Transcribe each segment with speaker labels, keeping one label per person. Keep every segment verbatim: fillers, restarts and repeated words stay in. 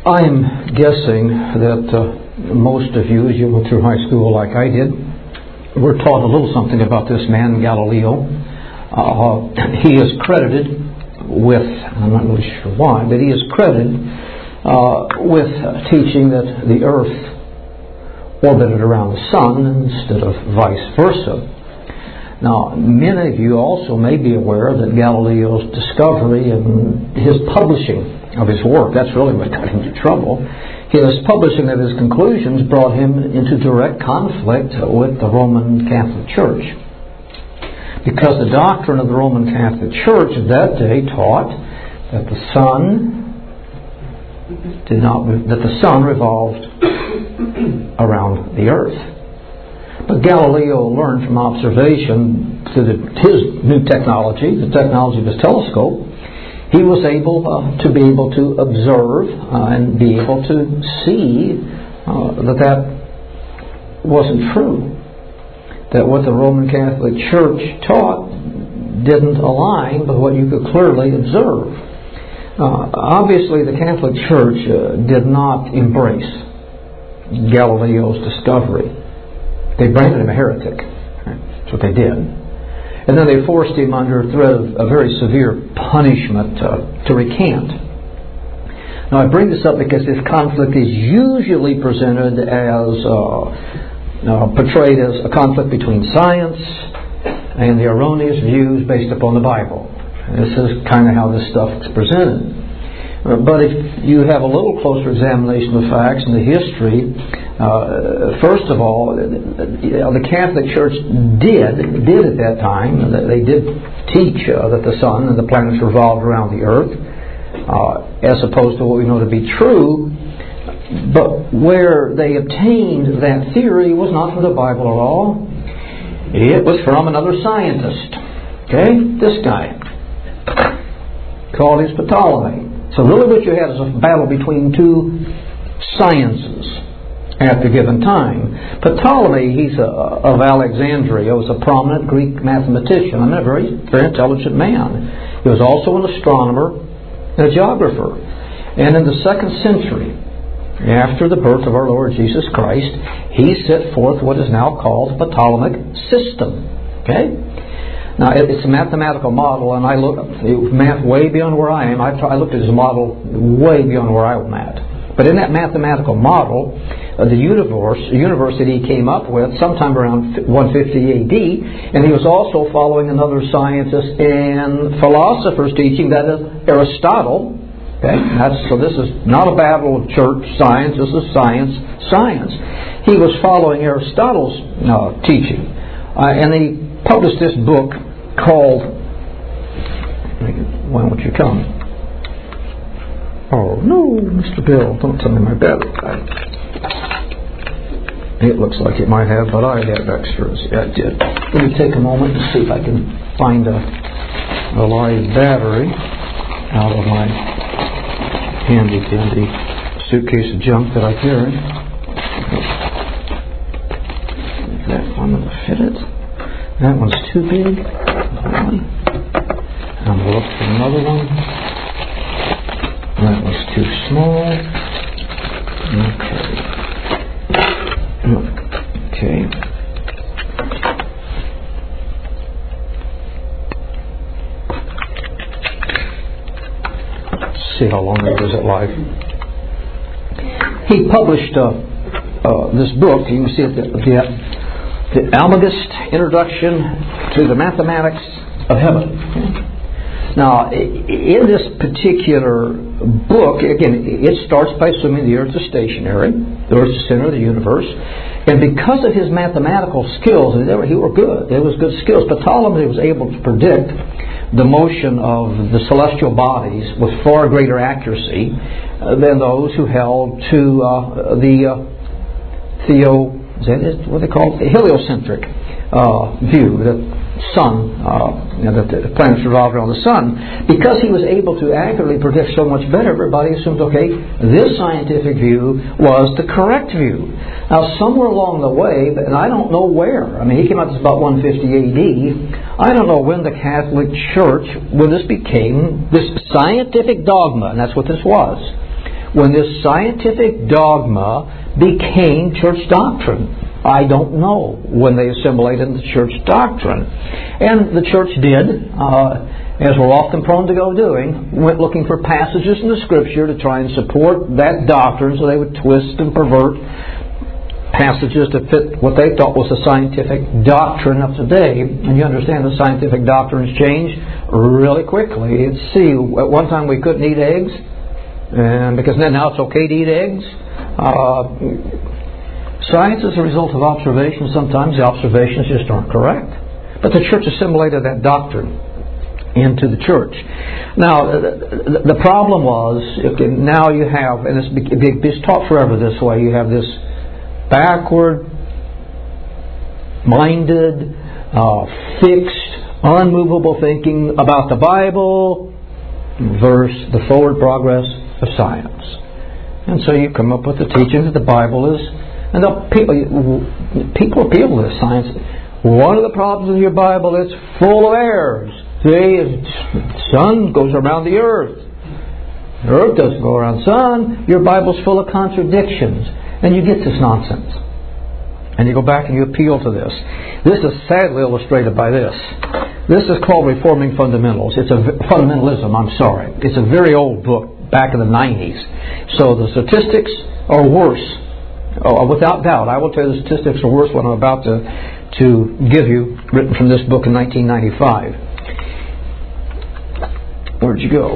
Speaker 1: I'm guessing that uh, most of you, as you went through high school like I did, were taught a little something about this man, Galileo. Uh, he is credited with, I'm not really sure why, but he is credited uh, with uh, teaching that the earth orbited around the sun instead of vice versa. Now, many of you also may be aware that Galileo's discovery and his publishing of his work, that's really what got him into trouble. His publishing of his conclusions brought him into direct conflict with the Roman Catholic Church. Because the doctrine of the Roman Catholic Church of that day taught that the sun did not, that the sun revolved around the earth. But Galileo learned from observation through the, his new technology, the technology of his telescope, he was able uh, to be able to observe uh, and be able to see uh, that that wasn't true. That what the Roman Catholic Church taught didn't align with what you could clearly observe. Uh, obviously, the Catholic Church uh, did not embrace Galileo's discovery. They branded him a heretic. That's what they did. And then they forced him under threat of a very severe punishment uh, to recant. Now I bring this up because this conflict is usually presented as, uh, uh, portrayed as a conflict between science and the erroneous views based upon the Bible. This is kind of how this stuff is presented. Uh, but if you have a little closer examination of the facts and the history, uh, first of all, the Catholic Church did, did at that time, they did teach uh, that the sun and the planets revolved around the earth, uh, as opposed to what we know to be true. But where they obtained that theory was not from the Bible at all. It was from another scientist. Okay? This guy. Called his Ptolemy. So really what you had is a battle between two sciences at the given time. Ptolemy, he's a, of Alexandria, was a prominent Greek mathematician. I mean, a very, very intelligent man. He was also an astronomer and a geographer. And in the second century, after the birth of our Lord Jesus Christ, he set forth what is now called the Ptolemaic system. Okay? Now, it's a mathematical model, and I look math way beyond where I am. I, I looked at his model way beyond where I'm at. But in that mathematical model, uh, the universe, the universe that he came up with sometime around one fifty A D, and he was also following another scientist and philosopher's teaching, that is Aristotle. Okay, that's, so this is not a battle of church science. This is science, science. He was following Aristotle's uh, teaching, uh, and he published this book called, why won't you come? Oh no, Mister Bill, don't tell me my battery died. It looks like it might have, but I have extras. Yeah, it did. Let me take a moment and see if I can find a, a live battery out of my handy dandy suitcase of junk that I carry. Is that one going to fit it? That one's too big. I'm going to look for another one. That one's too small. Okay. Okay. Let's see how long it is at live. He published uh, uh, this book. You can see it. The, the, The Almagest Introduction to the Mathematics of Heaven. Now, in this particular book, again, it starts by assuming the earth is stationary, the earth is the center of the universe, and because of his mathematical skills, and they were, he were good, there was good skills, Ptolemy was able to predict the motion of the celestial bodies with far greater accuracy uh, than those who held to uh, the uh, theo Is that it? What they call the heliocentric uh, view, the sun, uh, you know, that the planets revolve around the sun. Because he was able to accurately predict so much better, everybody assumed, okay, this scientific view was the correct view. Now, somewhere along the way, and I don't know where, I mean, he came out this about one fifty A D, I don't know when the Catholic Church, when this became this scientific dogma, and that's what this was, when this scientific dogma became church doctrine? I don't know when they assimilated the church doctrine. And the church did, uh, as we're often prone to go doing, went looking for passages in the Scripture to try and support that doctrine, so they would twist and pervert passages to fit what they thought was the scientific doctrine of today. And you understand the scientific doctrines change really quickly. It's, see, at one time we couldn't eat eggs, and because then now it's okay to eat eggs. Uh, science is a result of observation. Sometimes the observations just aren't correct. But the church assimilated that doctrine into the church. Now, the, the problem was, okay, now you have, and it's, it's taught forever this way, you have this backward-minded, uh, fixed, unmovable thinking about the Bible versus the forward progress of science. And so you come up with the teaching that the Bible is, and the people, people appeal to this science. One of the problems with your Bible, it's full of errors. See, the sun goes around the earth. The earth doesn't go around the sun. Your Bible's full of contradictions. And you get this nonsense. And you go back and you appeal to this. This is sadly illustrated by this. This is called Reforming Fundamentals. It's a fundamentalism, I'm sorry. It's a very old book, back in the nineties. So the statistics are worse. Oh, without doubt. I will tell you the statistics are worse what I'm about to, to give you, written from this book in nineteen ninety-five. Where'd you go?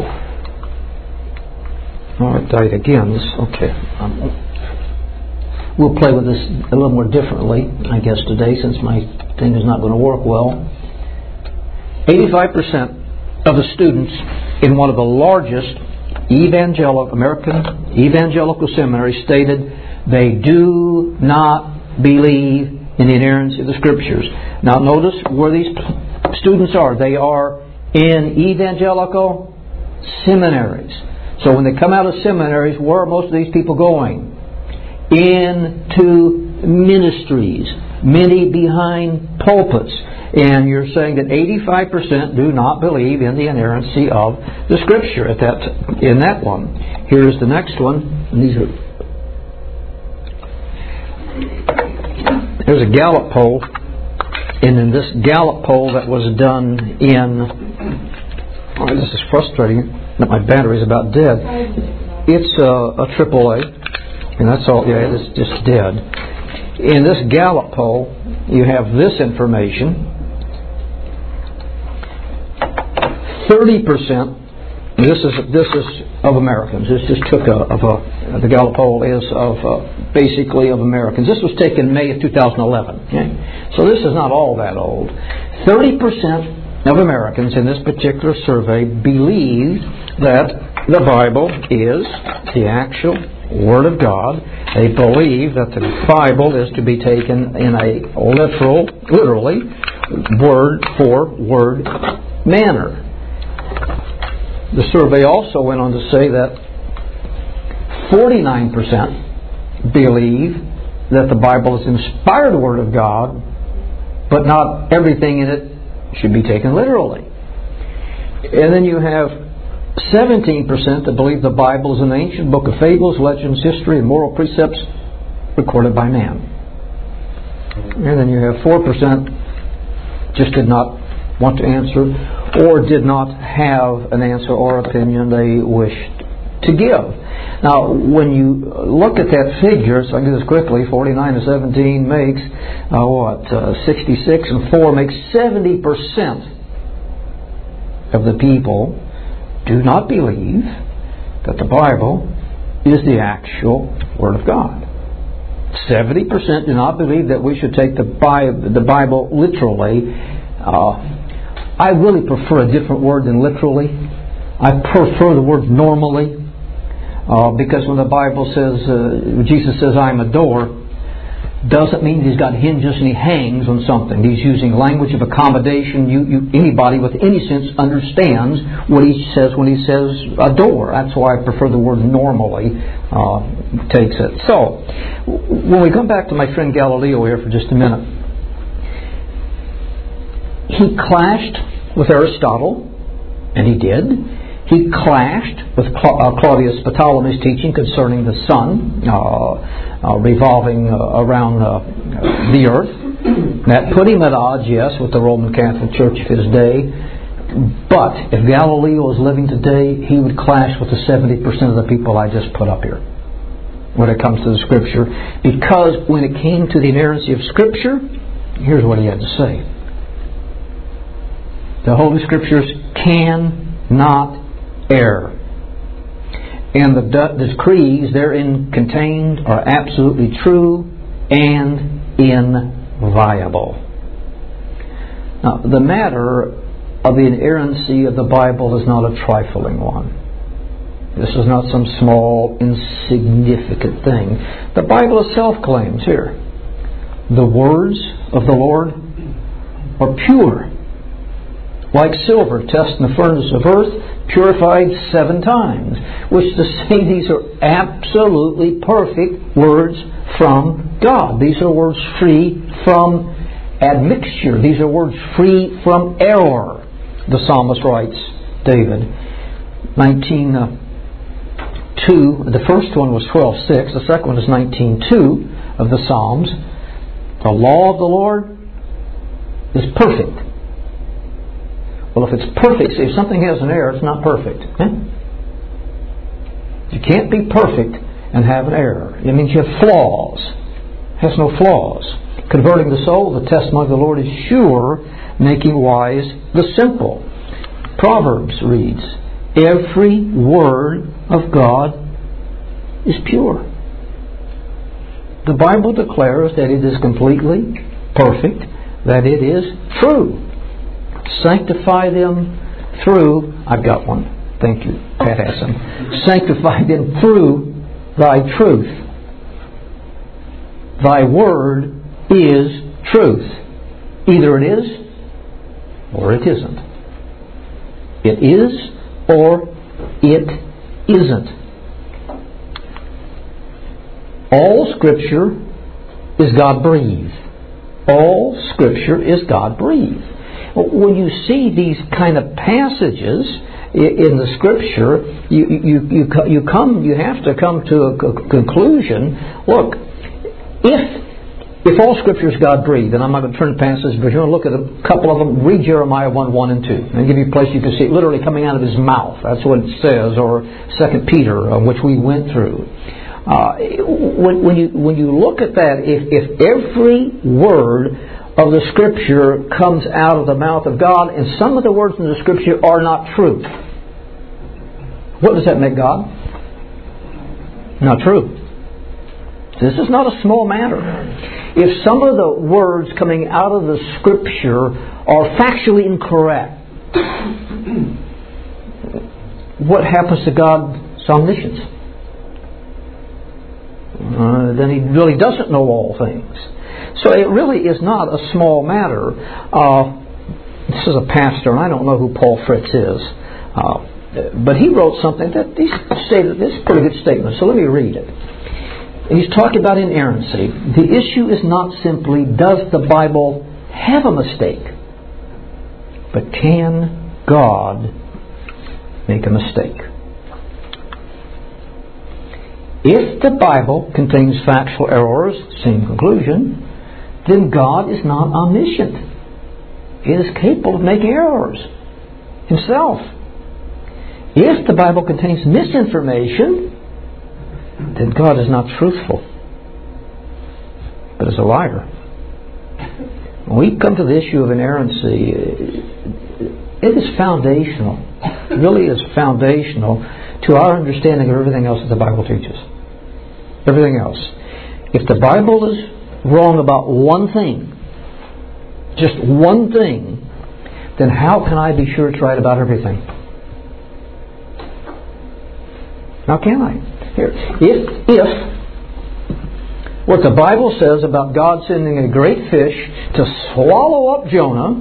Speaker 1: Oh, it died again. This, okay. Um, we'll play with this a little more differently, I guess, today, since my thing is not going to work well. eighty-five percent of the students in one of the largest evangelical American evangelical seminaries stated they do not believe in the inerrancy of the Scriptures. Now, notice where these students are. They are in evangelical seminaries. So when they come out of seminaries, where are most of these people going? Into ministries, many behind pulpits. And you're saying that eighty-five percent do not believe in the inerrancy of the Scripture at that, in that one. Here's the next one. And these are, there's a Gallup poll. And in this Gallup poll that was done in, oh, this is frustrating that my battery's about dead. It's a, a triple A, and that's all. Yeah, it's just dead. In this Gallup poll, you have this information. Thirty percent. This is this is of Americans. This just took a, of a the Gallup poll is of uh, basically of Americans. This was taken May of two thousand eleven. Okay? So this is not all that old. Thirty percent of Americans in this particular survey believe that the Bible is the actual Word of God. They believe that the Bible is to be taken in a literal, literally, word for word manner. The survey also went on to say that forty-nine percent believe that the Bible is the inspired Word of God, but not everything in it should be taken literally. And then you have seventeen percent that believe the Bible is an ancient book of fables, legends, history, and moral precepts recorded by man. And then you have four percent just did not want to answer, or did not have an answer or opinion they wished to give. Now, when you look at that figure, so I can do this quickly, forty-nine to seventeen makes, uh, what, uh, sixty-six, and four makes seventy percent of the people do not believe that the Bible is the actual Word of God. seventy percent do not believe that we should take the Bible, the Bible literally. Uh, I really prefer a different word than literally. I prefer the word normally. Uh, because when the Bible says, uh, Jesus says, I am a door, doesn't mean he's got hinges and he hangs on something. He's using language of accommodation. You, you, anybody with any sense understands what he says when he says a door. That's why I prefer the word normally uh, takes it. So, when we come back to my friend Galileo here for just a minute, he clashed with Aristotle, and he did. He clashed with Claudius Ptolemy's teaching concerning the sun uh, uh, revolving uh, around uh, the earth. That put him at odds, yes, with the Roman Catholic Church of his day. But if Galileo was living today, he would clash with the seventy percent of the people I just put up here when it comes to the Scripture. Because when it came to the inerrancy of Scripture, here's what he had to say. The Holy Scriptures cannot error. And the, the decrees therein contained are absolutely true and inviolable. Now, the matter of the inerrancy of the Bible is not a trifling one. This is not some small, insignificant thing. The Bible itself claims here, the words of the Lord are pure, like silver tested in the furnace of earth, purified seven times, which to say these are absolutely perfect words from God. These are words free from admixture. These are words free from error. The psalmist writes, David, nineteen two. The first one was twelve six. The second one is nineteen two of the Psalms. The law of the Lord is perfect. Well, if it's perfect, see, if something has an error, it's not perfect. Eh? You can't be perfect and have an error. It means you have flaws. It has no flaws. Converting the soul, the testimony of the Lord is sure, making wise the simple. Proverbs reads, every word of God is pure. The Bible declares that it is completely perfect, that it is true. Sanctify them through, I've got one, thank you, Pat has some. Sanctify them through thy truth. Thy word is truth. Either it is or it isn't. It is or it isn't. All Scripture is God-breathed. All Scripture is God-breathed. When you see these kind of passages in the Scripture, you you you you come you have to come to a conclusion. Look, if if all Scripture is God-breathed, and I'm not going to turn to passages, but you're going to look at a couple of them. Read Jeremiah one, one and two. And I'll give you a place you can see it literally coming out of his mouth. That's what it says. Or Second Peter, uh, which we went through. Uh, when, when you when you look at that, if if every word of the Scripture comes out of the mouth of God, and some of the words in the Scripture are not true, what does that make God? Not true. This is not a small matter. If some of the words coming out of the Scripture are factually incorrect, what happens to God's omniscience? Uh, then He really doesn't know all things. So it really is not a small matter. Uh, this is a pastor, and I don't know who Paul Fritz is, uh, but he wrote something that he stated. This is a pretty good statement. So let me read it. He's talking about inerrancy. The issue is not simply does the Bible have a mistake, but can God make a mistake? If the Bible contains factual errors, same conclusion, then God is not omniscient. He is capable of making errors Himself. If the Bible contains misinformation, then God is not truthful, but is a liar. When we come to the issue of inerrancy, it is foundational. It really is foundational to our understanding of everything else that the Bible teaches. Everything else. If the Bible is wrong about one thing, just one thing, then how can I be sure it's right about everything? How can I? Here, if if what the Bible says about God sending a great fish to swallow up Jonah,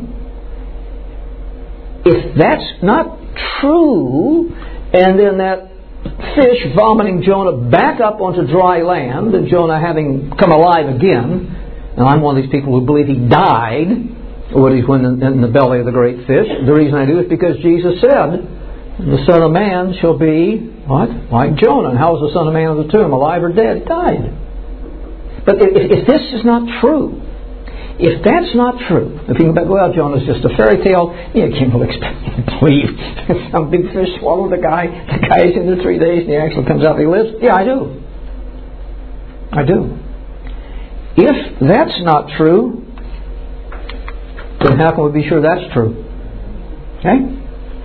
Speaker 1: if that's not true, and then that fish vomiting Jonah back up onto dry land, and Jonah having come alive again, and I'm one of these people who believe he died when he's in the belly of the great fish. The reason I do is because Jesus said And the Son of Man shall be, what? Like Jonah. And how was the Son of Man of the tomb? Alive or dead? He died. But if, if this is not true, if that's not true, if you go back, well, Jonah's just a fairy tale, yeah, you can't really expect me to believe some big fish swallowed the guy, the guy's in there three days and he actually comes out and he lives. Yeah, I do. I do. If that's not true, then how can we be sure that's true? Okay?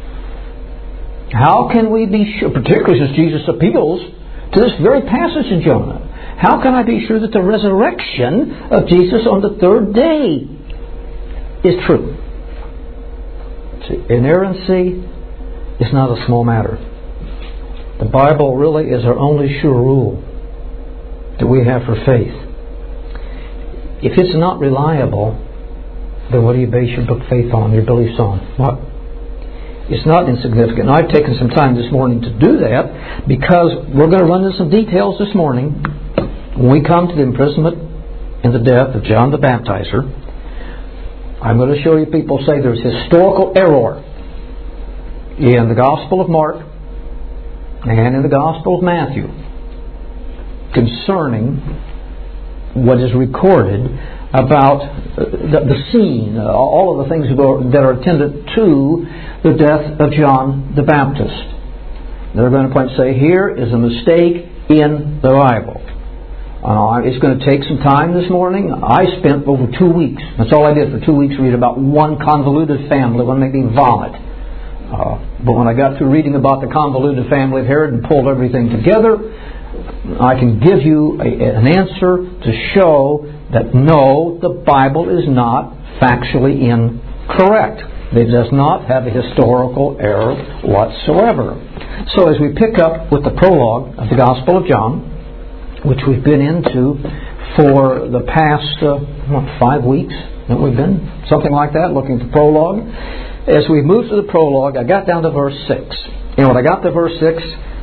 Speaker 1: How can we be sure, particularly as Jesus appeals to this very passage in Jonah, how can I be sure that the resurrection of Jesus on the third day is true? See, inerrancy is not a small matter. The Bible really is our only sure rule that we have for faith. If it's not reliable, then what do you base your faith on, your beliefs on? What? It's not insignificant. Now, I've taken some time this morning to do that because we're going to run into some details this morning when we come to the imprisonment and the death of John the Baptizer. I'm going to show you people say there's historical error in the Gospel of Mark and in the Gospel of Matthew concerning what is recorded about the, the scene, uh, all of the things that are, that are attendant to the death of John the Baptist. They're going to point and say, here is a mistake in the Bible. Uh, it's going to take some time this morning. I spent over two weeks, that's all I did for two weeks, read about one convoluted family. One made me vomit. Uh, but when I got through reading about the convoluted family of Herod and pulled everything together, I can give you a, an answer to show that no, the Bible is not factually incorrect. It does not have a historical error whatsoever. So as we pick up with the prologue of the Gospel of John, which we've been into for the past uh, what, five weeks, haven't we been? Something like that, looking at the prologue. As we move to the prologue, I got down to verse six. And when I got to verse six,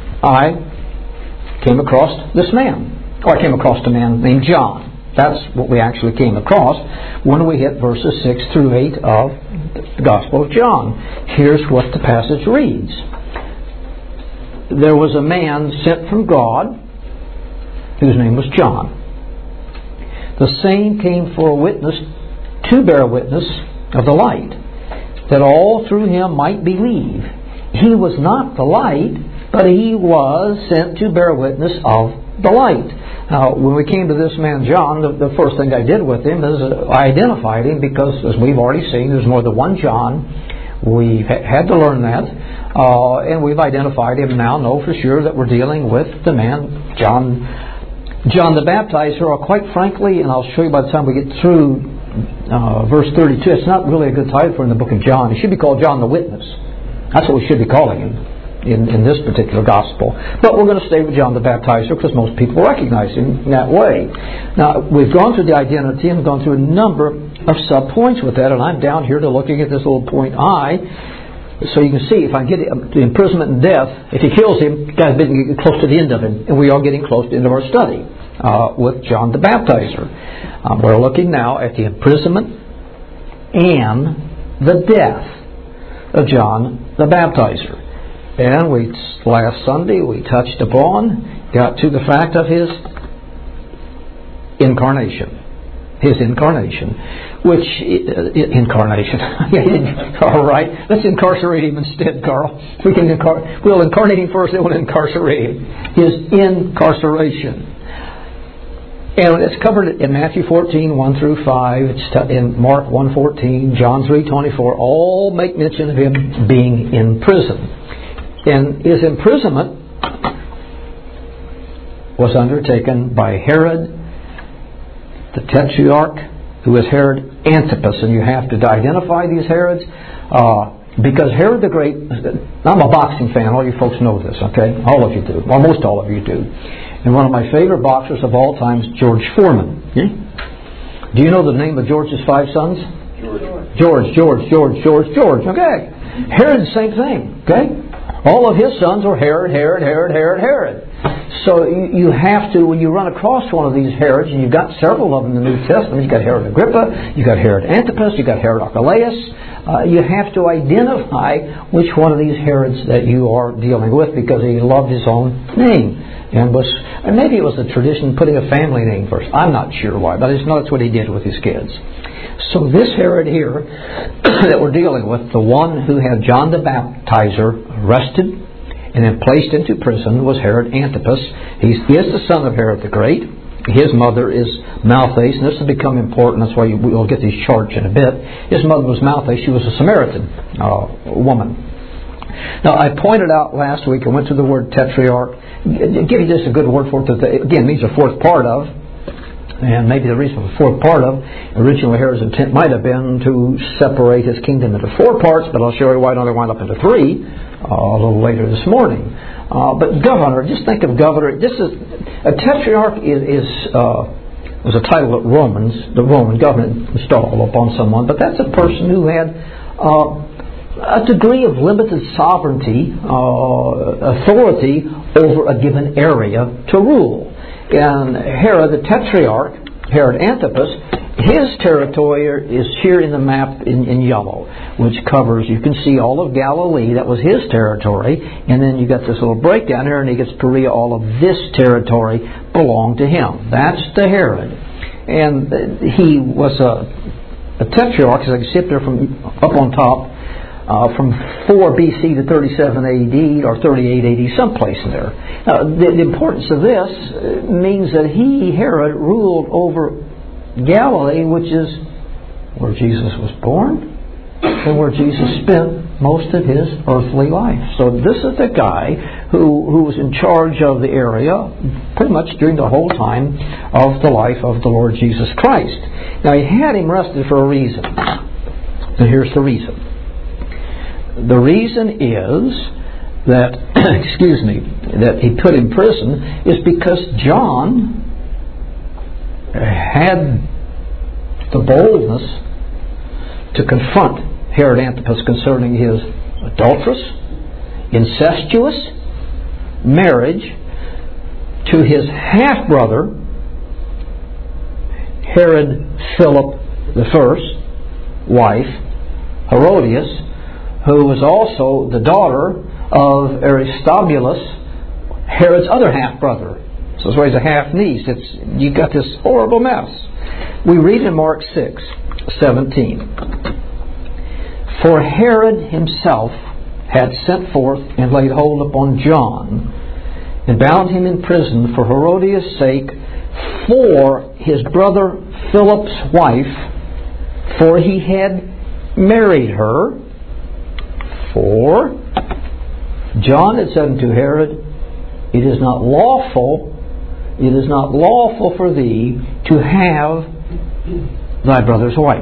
Speaker 1: I came across this man. Or I came across a man named John. That's what we actually came across when we hit verses six through eight of the Gospel of John. Here's what the passage reads. There was a man sent from God whose name was John. The same came for a witness, to bear witness of the light, that all through him might believe. He was not the light, but he was sent to bear witness of the light. Now, when we came to this man John, the, the first thing I did with him is I identified him because, as we've already seen, there's more than one John. We've ha- had to learn that. Uh, and we've identified him now, know for sure that we're dealing with the man John John the Baptizer, or quite frankly, and I'll show you by the time we get through uh, verse thirty-two, it's not really a good title for in the book of John. It should be called John the Witness. That's what we should be calling him in, in this particular gospel. But we're going to stay with John the Baptizer because most people recognize him in that way. Now, we've gone through the identity and gone through a number of sub-points with that, and I'm down here to looking at this little point I. So you can see, if I get the imprisonment and death, if he kills him, guy's getting close to the end of it, and we are getting close to the end of our study uh, with John the Baptizer. Um, we're looking now at the imprisonment and the death of John the Baptizer. And we last Sunday we touched upon, got to the fact of his incarnation. His incarnation, which uh, incarnation. All right, let's incarcerate him instead, Carl. We can incar- we'll incarnate him first, then we'll incarcerate him. His incarceration, and it's covered in Matthew fourteen one through five. It's in Mark one fourteen, John three twenty four. All make mention of him being in prison, and his imprisonment was undertaken by Herod the Tetrarch, who is Herod Antipas, and you have to identify these Herods uh, because Herod the Great. I'm a boxing fan. All you folks know this, okay? All of you do, or most all of you do. And one of my favorite boxers of all time is George Foreman. Yeah? Do you know the name of George's five sons? George, George, George, George, George. Okay. Herod, the same thing. Okay. All of his sons were Herod, Herod, Herod, Herod, Herod. So you, you have to, when you run across one of these Herods, and you've got several of them in the New Testament, you've got Herod Agrippa, you've got Herod Antipas, you've got Herod Archelaus, uh, you have to identify which one of these Herods that you are dealing with, because he loved his own name. And was, and maybe it was a tradition putting a family name first. I'm not sure why, but I just know that's what he did with his kids. So this Herod here that we're dealing with, the one who had John the Baptizer arrested and then placed into prison, was Herod Antipas. He is the son of Herod the Great. His mother is Malthus, and this will become important. That's why we'll get these charts in a bit. His mother was Malthus. She was a Samaritan uh, woman. Now, I pointed out last week, I went to the word tetrarch. Give you just a good word for it. That the, again, means a fourth part of. And maybe the reason for the fourth part of, originally Herod's intent might have been to separate his kingdom into four parts, but I'll show you why it only wound up into three uh, a little later this morning. Uh, but governor, just think of governor. This is a tetrarch is, is uh, was a title that Romans, the Roman government installed upon someone, but that's a person who had uh, a degree of limited sovereignty, uh, authority over a given area to rule. And Herod the Tetrarch, Herod Antipas, his territory is here in the map in, in yellow, which covers, you can see all of Galilee, that was his territory, and then you got this little breakdown here, and he gets Perea, all of this territory belonged to him. That's the Herod. And he was a, a Tetrarch, as I can see up there from up on top, Uh, from four B C to thirty-seven A D or thirty-eight A D, someplace in there. Now, the, the importance of this means that he, Herod, ruled over Galilee, which is where Jesus was born and where Jesus spent most of his earthly life. So this is the guy who, who was in charge of the area pretty much during the whole time of the life of the Lord Jesus Christ. Now, he had him arrested for a reason. And here's the reason. The reason is that, excuse me, that he put in prison is because John had the boldness to confront Herod Antipas concerning his adulterous, incestuous marriage to his half-brother, Herod Philip the First, wife, Herodias, who was also the daughter of Aristobulus, Herod's other half-brother. So that's why he's a half-niece. It's, you got this horrible mess. We read in Mark six seventeen. For Herod himself had sent forth and laid hold upon John, and bound him in prison for Herodias' sake, for his brother Philip's wife, for he had married her. For John had said unto Herod, it is not lawful, it is not lawful for thee to have thy brother's wife.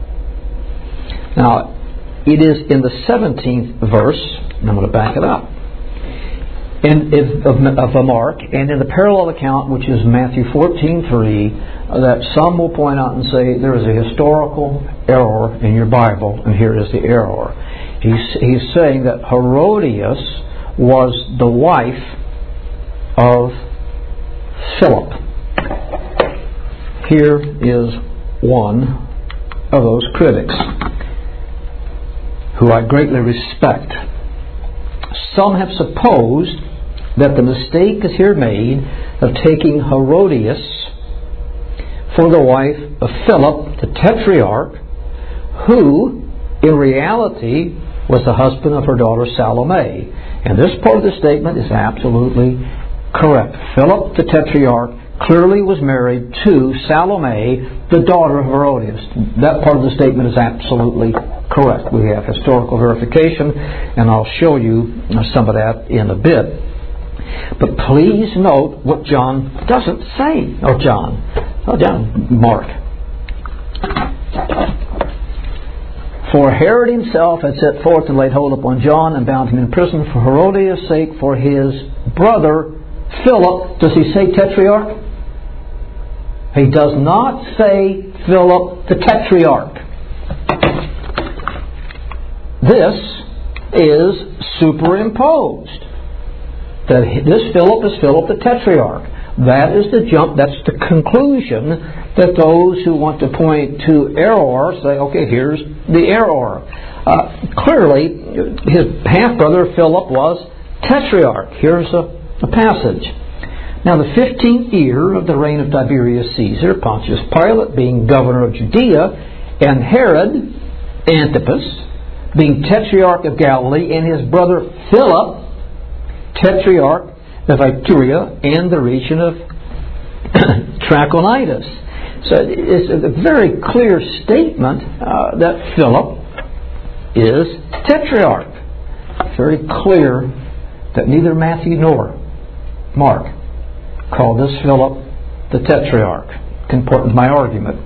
Speaker 1: Now, it is in the seventeenth verse, and I'm going to back it up, and of, of Mark, and in the parallel account, which is Matthew fourteen three, that some will point out and say there is a historical error in your Bible, and here is the error. He's, he's saying that Herodias was the wife of Philip. Here is one of those critics who I greatly respect. Some have supposed that the mistake is here made of taking Herodias for the wife of Philip, the Tetrarch, who in reality was the husband of her daughter Salome. And this part of the statement is absolutely correct. Philip the Tetrarch clearly was married to Salome, the daughter of Herodias. That part of the statement is absolutely correct. We have historical verification, and I'll show you some of that in a bit. But please note what John doesn't say. Or John. Oh, John. Mark. For Herod himself had set forth and laid hold upon John and bound him in prison for Herodias' sake, for his brother Philip. Does he say Tetrarch? He does not say Philip the Tetrarch. This is superimposed. that this Philip is Philip the Tetrarch. That is the jump, that's the conclusion that those who want to point to error say, okay, here's the error. Uh, clearly, his half-brother Philip was Tetrarch. Here's a, a passage. Now, the fifteenth year of the reign of Tiberius Caesar, Pontius Pilate being governor of Judea, and Herod Antipas being Tetrarch of Galilee, and his brother Philip, Tetrarch of Iturea and the region of Trachonitis. So it's a very clear statement uh, that Philip is Tetrarch. It's very clear that neither Matthew nor Mark called this Philip the Tetrarch. Important my argument.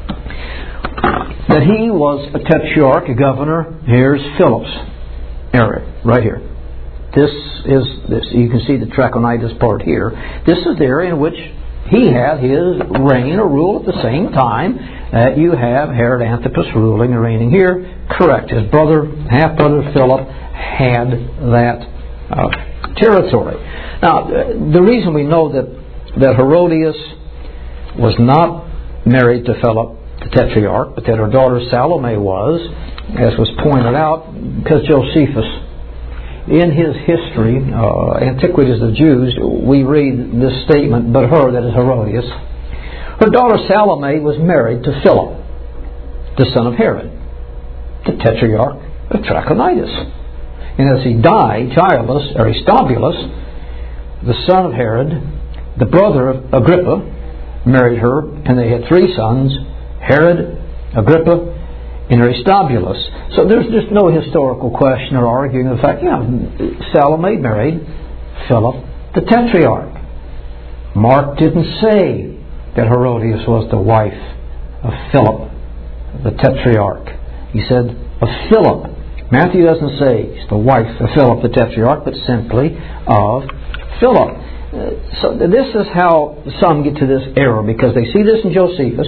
Speaker 1: That he was a Tetrarch, a governor. Here's Philip's area, right here. This is this. You can see the Trachonitis part here. This is the area in which he had his reign or rule at the same time that you have Herod Antipas ruling and reigning here. Correct. His brother, half-brother Philip, had that uh, territory. Now, the reason we know that, that Herodias was not married to Philip the Tetrarch, but that her daughter Salome was, as was pointed out, because Josephus, in his history, uh, Antiquities of the Jews, we read this statement, but her, that is Herodias, her daughter Salome was married to Philip, the son of Herod, the Tetrarch of Trachonitis. And as he died childless, Aristobulus, the son of Herod, the brother of Agrippa, married her, and they had three sons, Herod, Agrippa, and Aristobulus. So there's just no historical question or arguing the fact, yeah, Salome married Philip the Tetrarch. Mark didn't say that Herodias was the wife of Philip the Tetrarch. He said of Philip. Matthew doesn't say he's the wife of Philip the Tetrarch, but simply of Philip. Uh, so this is how some get to this error, because they see this in Josephus.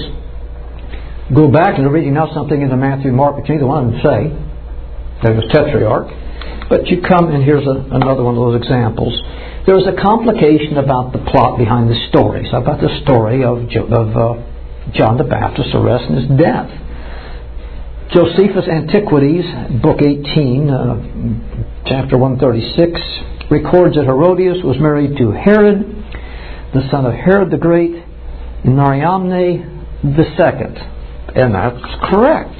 Speaker 1: Go back and they're reading now something into Matthew, Mark, but neither one of them say that it was Tetrarch. But you come, and here's a, another one of those examples. There is a complication about the plot behind the story. So about the story of, jo- of uh, John the Baptist's arrest and his death. Josephus' Antiquities, Book eighteen, uh, chapter one thirty-six, records that Herodias was married to Herod, the son of Herod the Great, and Mariamne the second. And that's correct.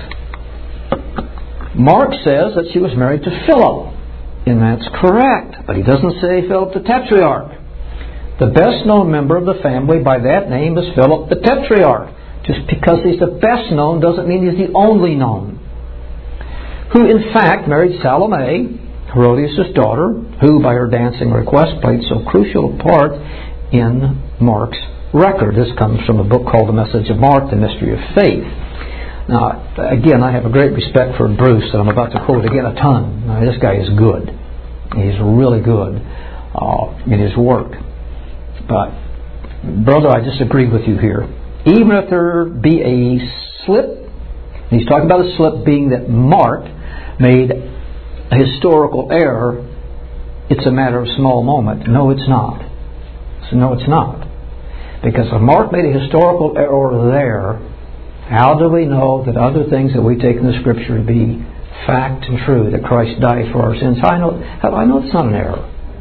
Speaker 1: Mark says that she was married to Philip, and that's correct. But he doesn't say Philip the Tetrarch. The best known member of the family by that name is Philip the Tetrarch. Just because he's the best known doesn't mean he's the only known. Who in fact married Salome, Herodias' daughter, who by her dancing request played so crucial a part in Mark's record. This comes from a book called The Message of Mark, The Mystery of Faith. Now, again, I have a great respect for Bruce, and I'm about to quote again a ton. Now, this guy is good. He's really good uh, in his work. But, brother, I disagree with you here. Even if there be a slip, and he's talking about a slip being that Mark made a historical error, it's a matter of small moment. No, it's not. So, no, it's not. Because if Mark made a historical error there, how do we know that other things that we take in the Scripture to be fact and true, that Christ died for our sins? How I know, how do I know it's not an error?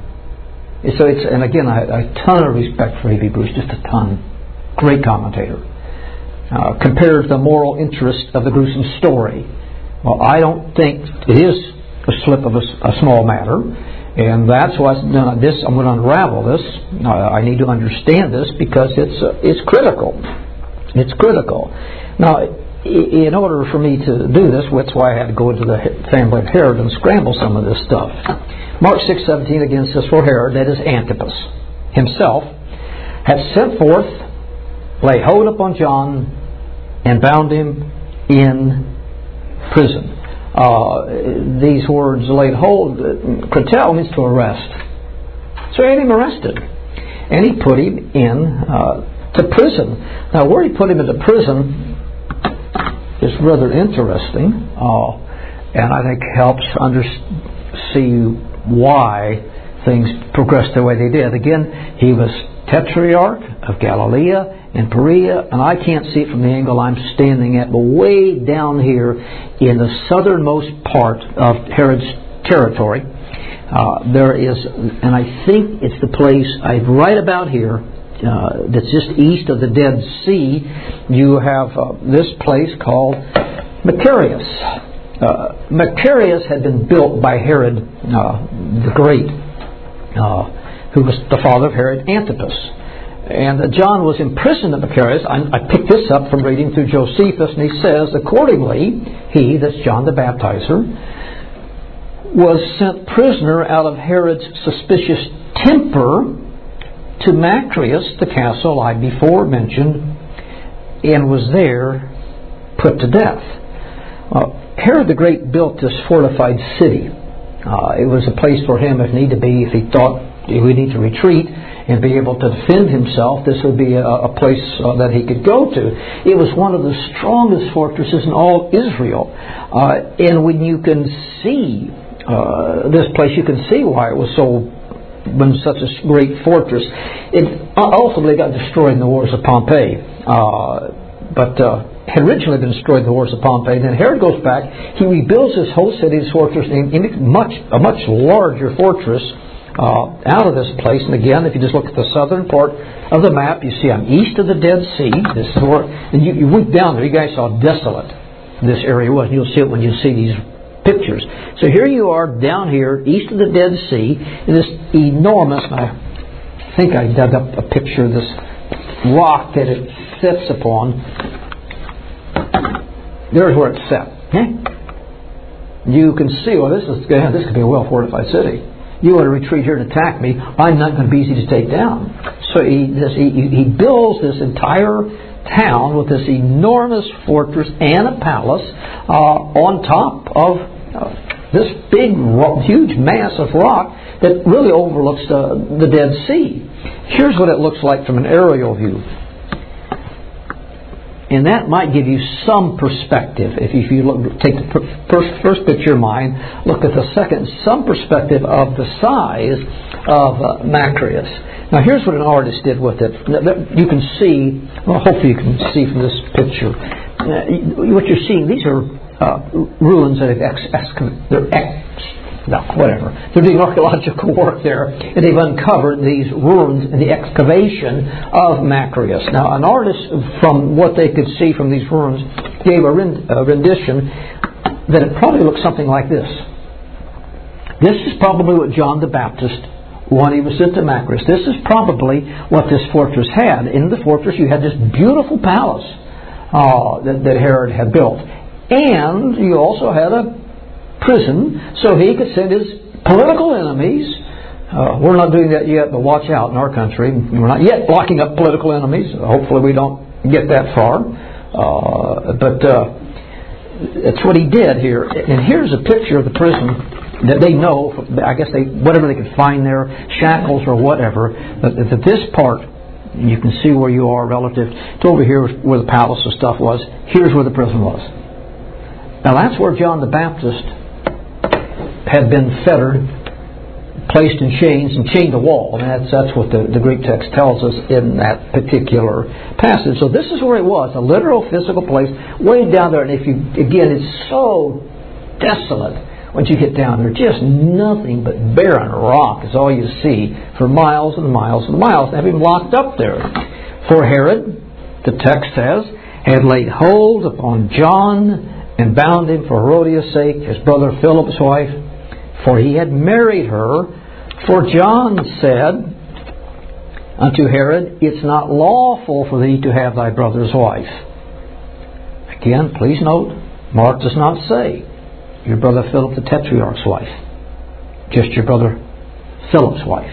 Speaker 1: So it's, and again, I have a ton of respect for A B Bruce, just a ton. Great commentator. Uh, compared to the moral interest of the gruesome story. Well, I don't think it is a slip of a, a small matter. And that's why no, this, I'm going to unravel this. Uh, I need to understand this because it's uh, it's critical. It's critical. Now, in order for me to do this, that's why I had to go into the family of Herod and scramble some of this stuff. Mark six seventeen again says, for Herod, that is Antipas, himself, had sent forth, lay hold upon John, and bound him in prison. Uh, these words, laid hold, kratel means to arrest. So he had him arrested. And he put him in uh, to prison. Now, where he put him into prison is rather interesting, uh, and I think helps under see why things progressed the way they did. Again, he was Tetrarch of Galilee and Perea, and I can't see it from the angle I'm standing at, but way down here in the southernmost part of Herod's territory, uh, there is, and I think it's the place I right about here, uh, that's just east of the Dead Sea. You have uh, this place called Macarius. Uh, Macarius had been built by Herod uh, the Great, uh, who was the father of Herod Antipas. And uh, John was imprisoned at Macarius. I, I picked this up from reading through Josephus, and he says, accordingly, he, that's John the Baptizer, was sent prisoner out of Herod's suspicious temper to Macarius, the castle I before mentioned, and was there put to death. Uh, Herod the Great built this fortified city. Uh, it was a place for him, if need to be, if he thought he would need to retreat and be able to defend himself, this would be a, a place uh, that he could go to. It was one of the strongest fortresses in all Israel. Uh, and when you can see uh, this place, you can see why it was so, when such a great fortress. It ultimately got destroyed in the wars of Pompeii. Uh, but uh, had originally been destroyed in the wars of Pompeii. Then Herod goes back, he rebuilds this whole city, this fortress, and much a much larger fortress Uh, out of this place. And again, if you just look at the southern part of the map, you see I'm east of the Dead Sea. This is where, and you, you went down there, you guys saw how desolate this area was. You'll see it when you see these pictures. So here you are down here, east of the Dead Sea, in this enormous, I think I dug up a picture of this rock that it sits upon. There's where it's set. Okay? You can see, well, this is this could be a well-fortified city. You want to retreat here and attack me, I'm not going to be easy to take down. So he, this, he, he builds this entire town with this enormous fortress and a palace uh, on top of uh, this big, rock, huge mass of rock that really overlooks the, the Dead Sea. Here's what it looks like from an aerial view. And that might give you some perspective. If you, if you look, take the first, first picture in mind, look at the second, some perspective of the size of uh, Macarius. Now here's what an artist did with it. You can see, well, hopefully you can see from this picture, uh, what you're seeing, these are uh, ruins that have ex, ex, they're ex, no, whatever. They're doing archaeological work there, and they've uncovered these ruins in the excavation of Macarius. Now, an artist, from what they could see from these ruins, gave a rendition that it probably looks something like this. This is probably what John the Baptist, when he was sent to Macarius, this is probably what this fortress had. In the fortress, you had this beautiful palace uh, that, that Herod had built. And you also had a prison, so he could send his political enemies. Uh, we're not doing that yet, but watch out in our country. We're not yet locking up political enemies. Hopefully we don't get that far. Uh, but uh, that's what he did here. And here's a picture of the prison that they know, I guess they whatever they could find there, shackles or whatever. But at this part, you can see where you are relative to over here where the palace and stuff was. Here's where the prison was. Now that's where John the Baptist had been fettered, placed in chains, and chained to a wall. And that's, that's what the, the Greek text tells us in that particular passage. So this is where it was, a literal physical place, way down there. And if you, again, it's so desolate once you get down there. Just nothing but barren rock is all you see for miles and miles and miles. They have him locked up there. For Herod, the text says, had laid hold upon John and bound him for Herodias' sake, his brother Philip's wife, for he had married her. For John said unto Herod, it's not lawful for thee to have thy brother's wife. Again, please note, Mark does not say your brother Philip the Tetrarch's wife, just your brother Philip's wife.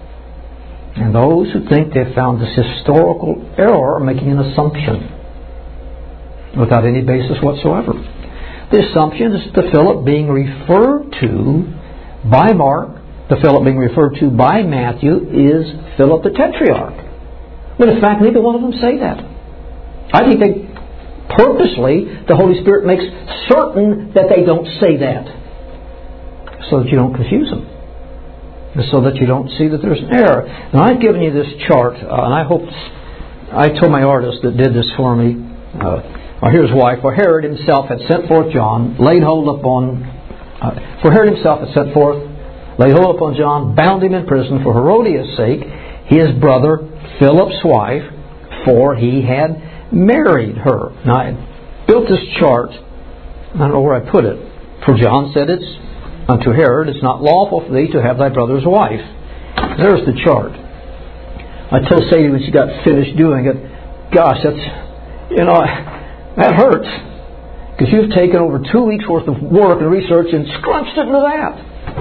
Speaker 1: And those who think they've found this historical error are making an assumption without any basis whatsoever. The assumption is the Philip being referred to by Mark, the Philip being referred to by Matthew, is Philip the Tetrarch. But in fact, neither one of them say that. I think they purposely, the Holy Spirit makes certain that they don't say that, so that you don't confuse them. so that you don't see that there's an error. Now, I've given you this chart, uh, and I hope I told my artist that did this for me. Uh, well, here's why. For Herod himself had sent forth John, laid hold upon. Uh, for Herod himself had sent forth, laid hold upon John, bound him in prison for Herodias' sake, his brother Philip's wife, for he had married her. Now, I built this chart. I don't know where I put it. For John said, "It's unto Herod, it's not lawful for thee to have thy brother's wife." There's the chart. I told Sadie when she got finished doing it, "Gosh, that's, you know, that hurts. Because you've taken over two weeks' worth of work and research and scrunched it into that."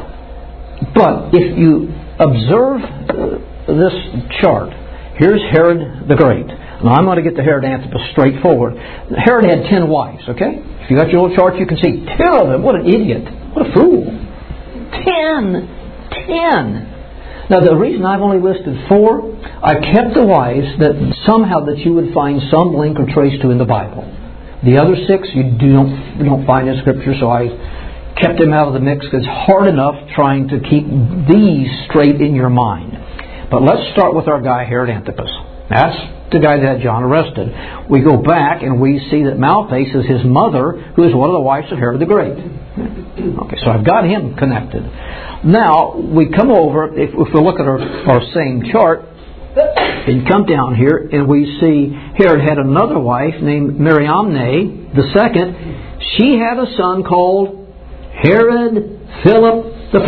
Speaker 1: But if you observe this chart, here's Herod the Great. Now, I'm going to get to Herod Antipas straightforward. Herod had ten wives, okay? If you got your little chart, you can see ten of them. What an idiot. What a fool. Ten. Ten. Now, the reason I've only listed four, I kept the wives that somehow that you would find some link or trace to in the Bible. The other six you don't, you don't find in Scripture, so I kept them out of the mix. It's hard enough trying to keep these straight in your mind. But let's start with our guy, Herod Antipas. That's the guy that had John arrested. We go back and we see that Malchus is his mother, who is one of the wives of Herod the Great. Okay, so I've got him connected. Now, we come over, if, if we look at our, our same chart, and come down here, and we see Herod had another wife named Mariamne the second. She had a son called Herod Philip the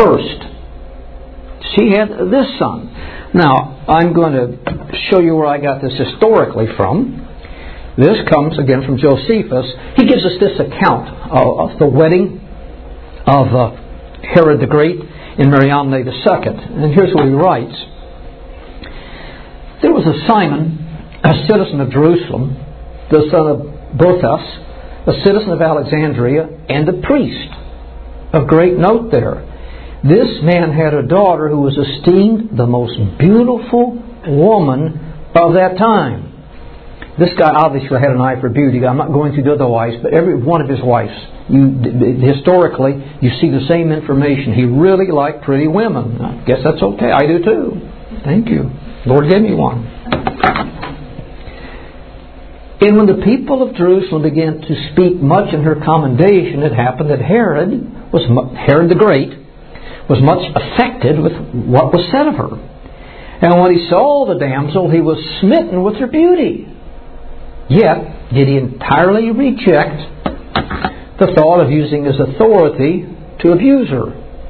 Speaker 1: First. She had this son. Now, I'm going to show you where I got this historically from. This comes again from Josephus. He gives us this account of, of the wedding of uh, Herod the Great and Mariamne the Second. And here's what he writes. There was a Simon, a citizen of Jerusalem, the son of Boethus, a citizen of Alexandria, and a priest. Of great note there. This man had a daughter who was esteemed the most beautiful woman of that time. This guy obviously had an eye for beauty. I'm not going to do otherwise, but every one of his wives, you, historically, you see the same information. He really liked pretty women. I guess that's okay. I do too. Thank you. Lord gave me one. And when the people of Jerusalem began to speak much in her commendation, it happened that Herod was Herod the Great was much affected with what was said of her. And when he saw the damsel, he was smitten with her beauty. Yet did he entirely reject the thought of using his authority to abuse her,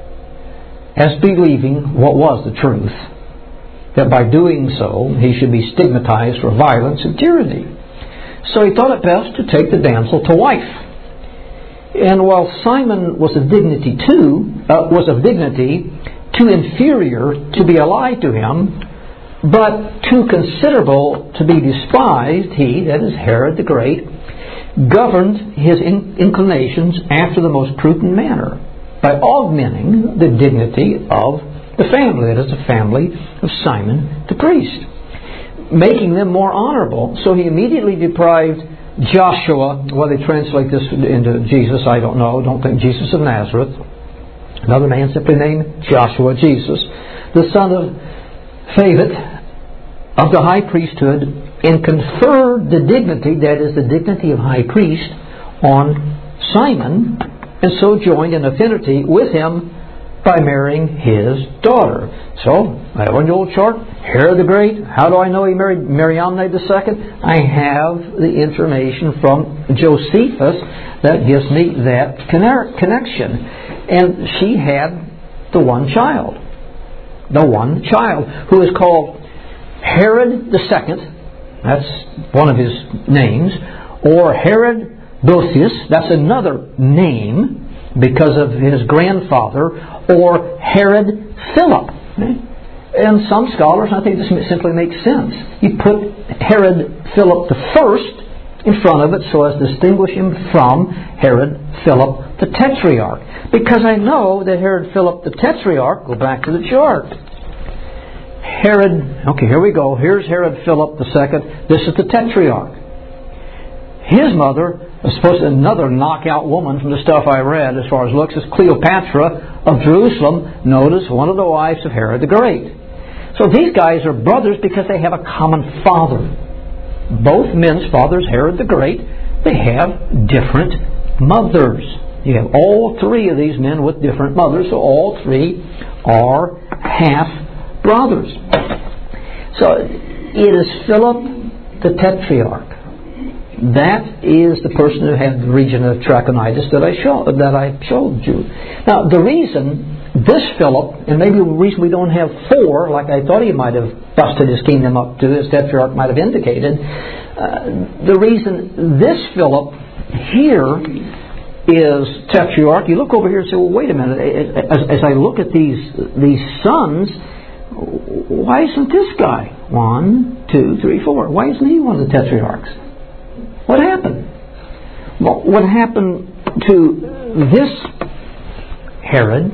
Speaker 1: as believing what was the truth, that by doing so he should be stigmatized for violence and tyranny. So he thought it best to take the damsel to wife. And while Simon was of dignity too, uh, was of dignity too inferior to be allied to him, but too considerable to be despised, he, that is Herod the Great, governed his in- inclinations after the most prudent manner, by augmenting the dignity of the family, that is the family of Simon the priest, making them more honorable. So he immediately deprived Joshua, whether they translate this into Jesus, I don't know. Don't think Jesus of Nazareth. Another man simply named Joshua, Jesus, the son of Phavet of the high priesthood, and conferred the dignity, that is the dignity of high priest, on Simon, and so joined in affinity with him by marrying his daughter. So, I have on your old chart, Herod the Great. How do I know he married Mariamne the Second? I have the information from Josephus that gives me that connection. And she had the one child. The one child, who is called Herod the Second. That's one of his names. Or Herod Boethus. That's another name because of his grandfather. Or Herod Philip. And some scholars, I think this simply makes sense. You put Herod Philip the First in front of it so as to distinguish him from Herod Philip the Tetrarch. Because I know that Herod Philip the Tetrarch, go back to the chart. Herod, okay, here we go. Here's Herod Philip the Second. This is the Tetrarch. his mother was supposed to be another knockout woman from the stuff I read as far as looks, is Cleopatra of Jerusalem, notice one of the wives of Herod the Great. So these guys are brothers because they have a common father. Both men's fathers, Herod the Great, they have different mothers. You have all three of these men with different mothers, so all three are half brothers. So it is Philip the Tetrarch. That is the person who had the region of Trachonitis that I showed that I showed you. Now the reason this Philip, and maybe the reason we don't have four, like I thought he might have busted his kingdom up to, as Tetrarch might have indicated, uh, the reason this Philip here is Tetrarch, you look over here and say, well, wait a minute, as, as I look at these these sons, why isn't this guy? One, two, three, four. Why isn't he one of the Tetrarchs? What happened? Well, what happened to this Herod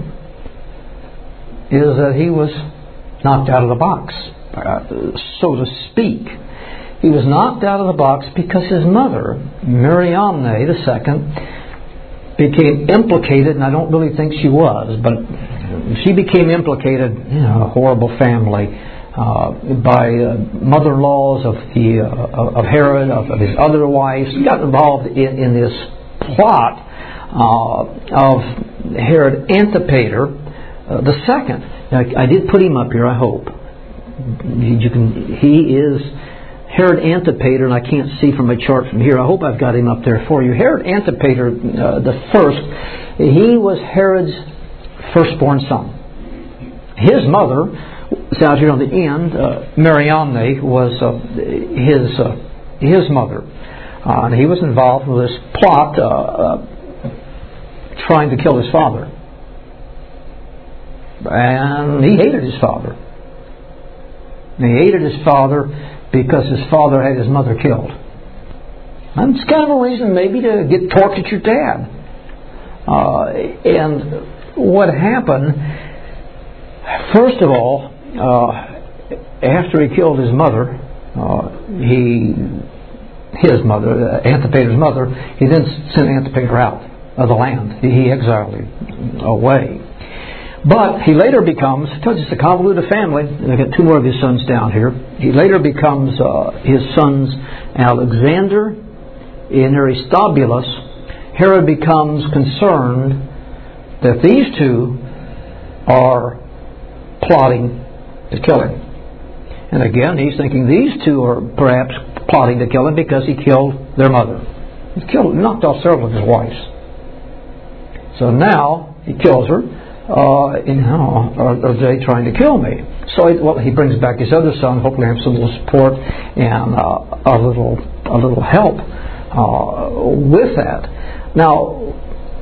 Speaker 1: is that he was knocked out of the box, uh, so to speak. He was knocked out of the box because his mother, Mariamne the second, became implicated, and I don't really think she was, but she became implicated in a horrible family uh, by uh, mother-in-laws of the uh, of Herod, of, of his other wives. He got involved in, in this plot uh, of Herod Antipater uh, the second. Now, I did put him up here, I hope. You can. He is Herod Antipater, and I can't see from my chart from here. I hope I've got him up there for you. Herod Antipater uh, the first, he was Herod's firstborn son. His mother, it's out here on the end, uh, Mariamne, was uh, his uh, his mother. Uh, and he was involved with this plot uh, uh, trying to kill his father. And he hated his father. And he hated his father because his father had his mother killed. And it's kind of a reason maybe to get torqued at your dad. Uh, and what happened, first of all, uh, after he killed his mother, uh, he, his mother, uh, Antipater's mother, he then sent Antipater out of the land. He, he exiled him away. But he later becomes, I told you it's a convoluted family, and I've got two more of his sons down here. He later becomes uh, his sons Alexander and Aristobulus. Herod becomes concerned that these two are plotting to kill him. And again, he's thinking these two are perhaps plotting to kill him because he killed their mother. He killed, knocked off several of his wives. So now he kills her. Uh, in how are, are they trying to kill me? So it, well, he brings back his other son. Hopefully, have some little support and uh, a little a little help uh, with that. Now,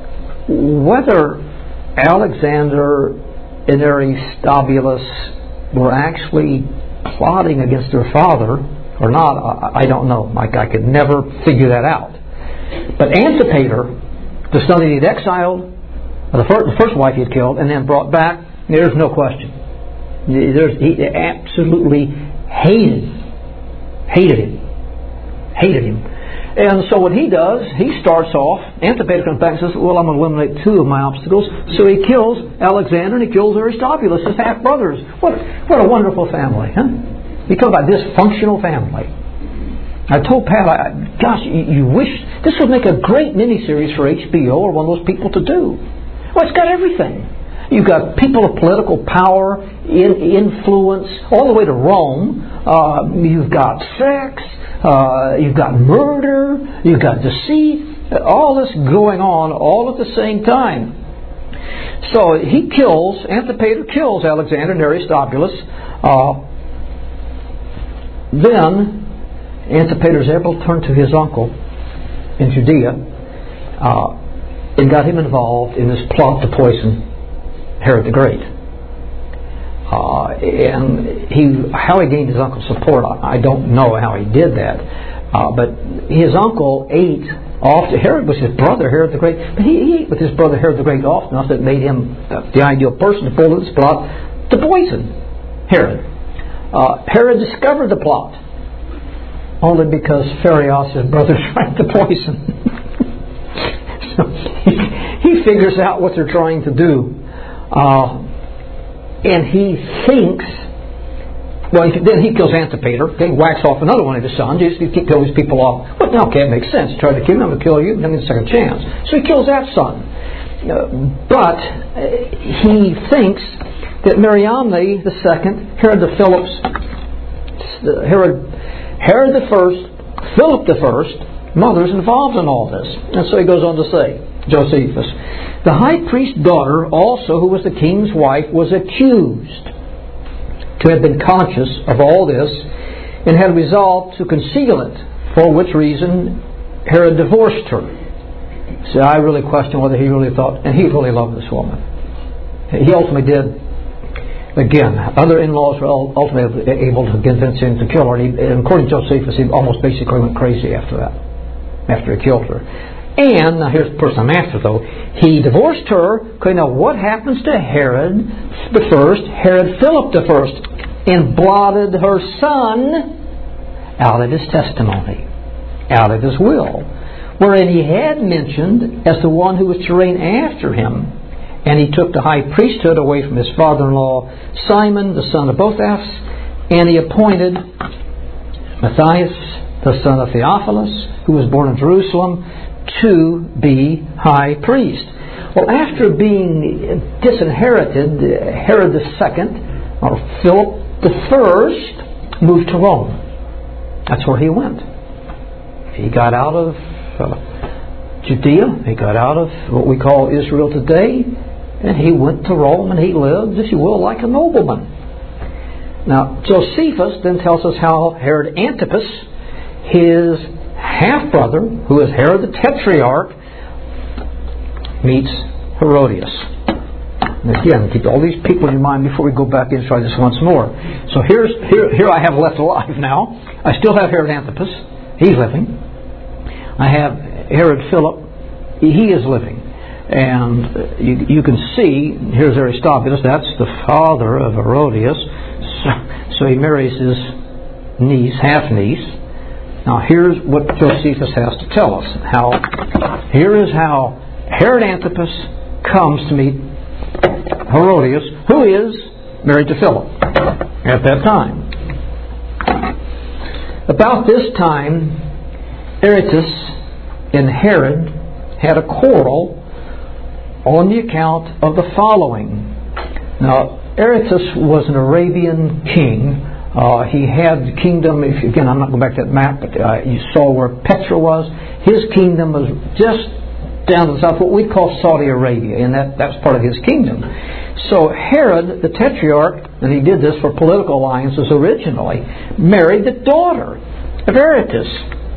Speaker 1: whether Alexander and Aristobulus were actually plotting against their father or not, I, I don't know. Mike, I could never figure that out. But Antipater, the son that he'd exiled, The first, the first wife he had killed and then brought back, there's no question. There's, he absolutely hated, hated him. Hated him. And so what he does, he starts off, Antipater comes back and says, well, I'm going to eliminate two of my obstacles. So he kills Alexander and he kills Aristobulus, his half-brothers. What, what a wonderful family, huh? You talk about dysfunctional family. I told Pat, I, gosh, you, you wish, this would make a great miniseries for H B O or one of those people to do. Well, it's got everything. You've got people of political power, in, influence, all the way to Rome. Uh, you've got sex. Uh, you've got murder. You've got deceit. All this going on all at the same time. So he kills, Antipater kills Alexander and Aristobulus. Uh, then Antipater is able to turn to his uncle in Judea. Uh, and got him involved in this plot to poison Herod the Great. Uh, and he, how he gained his uncle's support, I, I don't know how he did that. Uh, but his uncle ate often. Herod was his brother, Herod the Great. But he, he ate with his brother Herod the Great often enough that made him uh, the ideal person to pull this plot to poison Herod. Uh, Herod discovered the plot. only because Phareos, his brother, drank the poison. So he, he figures out what they're trying to do. Uh, and he thinks, well, he, then he kills Antipater. Then he whacks off another one of his sons. He just kills these people off. Well, okay, it makes sense. Try to kill him, I'm going to kill you, then get a second chance. So he kills that son. Uh, but uh, he thinks that Mariamne the second, Herod the Philip's, uh, Herod, Herod the first, Philip the first, mother's involved in all this. And so he goes on to say, Josephus, the high priest's daughter also, who was the king's wife, was accused to have been conscious of all this and had resolved to conceal it, for which reason Herod divorced her. So I really question whether he really thought, and he really loved this woman. He ultimately did. Again, other in-laws were ultimately able to convince him to kill her. And, he, and according to Josephus, he almost basically went crazy after that, after he killed her. And, now here's the person I'm after though, he divorced her. Okay, now what happens to Herod the first, Herod Philip the first, and blotted her son out of his testimony, out of his will, wherein he had mentioned as the one who was to reign after him. And he took the high priesthood away from his father-in-law, Simon, the son of Boethas, and he appointed Matthias, the son of Theophilus, who was born in Jerusalem, to be high priest. Well, after being disinherited, Herod the second, or Philip the first, moved to Rome. That's where he went. He got out of uh, Judea. He got out of what we call Israel today, and he went to Rome, and he lived, if you will, like a nobleman. Now, Josephus then tells us how Herod Antipas, his half-brother, who is Herod the Tetrarch, meets Herodias. And again, keep all these people in your mind before we go back and try this once more. So here's here here I have left alive now. I still have Herod Antipas. He's living. I have Herod Philip. He is living. And you, you can see, here's Aristobulus, that's the father of Herodias. So, so he marries his niece, half-niece. Now here's what Josephus has to tell us. How here is how Herod Antipas comes to meet Herodias, who is married to Philip at that time. About this time, Aretas and Herod had a quarrel on the account of the following. Now, Aretas was an Arabian king. Uh, he had the kingdom, if, again, I'm not going back to that map, but uh, you saw where Petra was. His kingdom was just down to the south, what we call Saudi Arabia, and that, that's part of his kingdom. So Herod, the Tetrarch, and he did this for political alliances originally, married the daughter of Aretas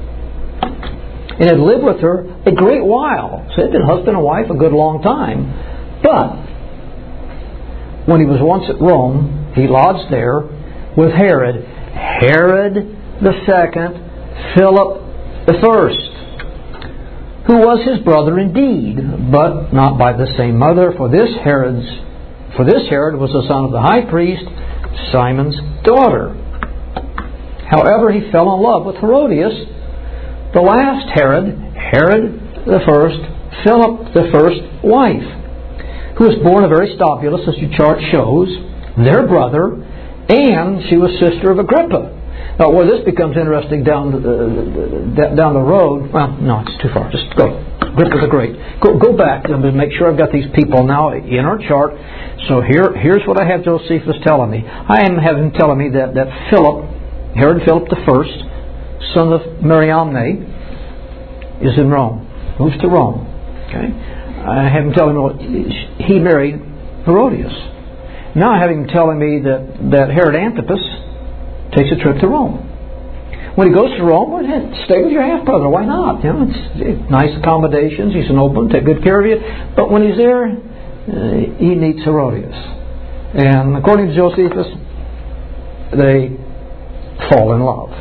Speaker 1: and had lived with her a great while. So they'd been husband and wife a good long time. But when he was once at Rome, he lodged there with Herod, Herod the second, Philip the first, who was his brother indeed, but not by the same mother, for this Herod's for this Herod was the son of the high priest, Simon's daughter. However, he fell in love with Herodias, the last Herod, Herod the first, Philip the first wife, who was born of Aristobulus, as your chart shows, their brother, and she was sister of Agrippa. Now, where this becomes interesting down the, the, down the road, well, no, it's too far. Just go. Agrippa the Great. Go, go back and make sure I've got these people now in our chart. So here, here's what I have Josephus telling me. I am having him telling me that, that Philip, Herod Philip the first, son of Mariamne, is in Rome. Moves to Rome. Okay. I have him telling me what, he married Herodias. Now I have him telling me that, that Herod Antipas takes a trip to Rome. When he goes to Rome, well, stay with your half-brother. Why not? You know, it's nice accommodations. He's an open, take good care of you. But when he's there, uh, he meets Herodias. And according to Josephus, they fall in love.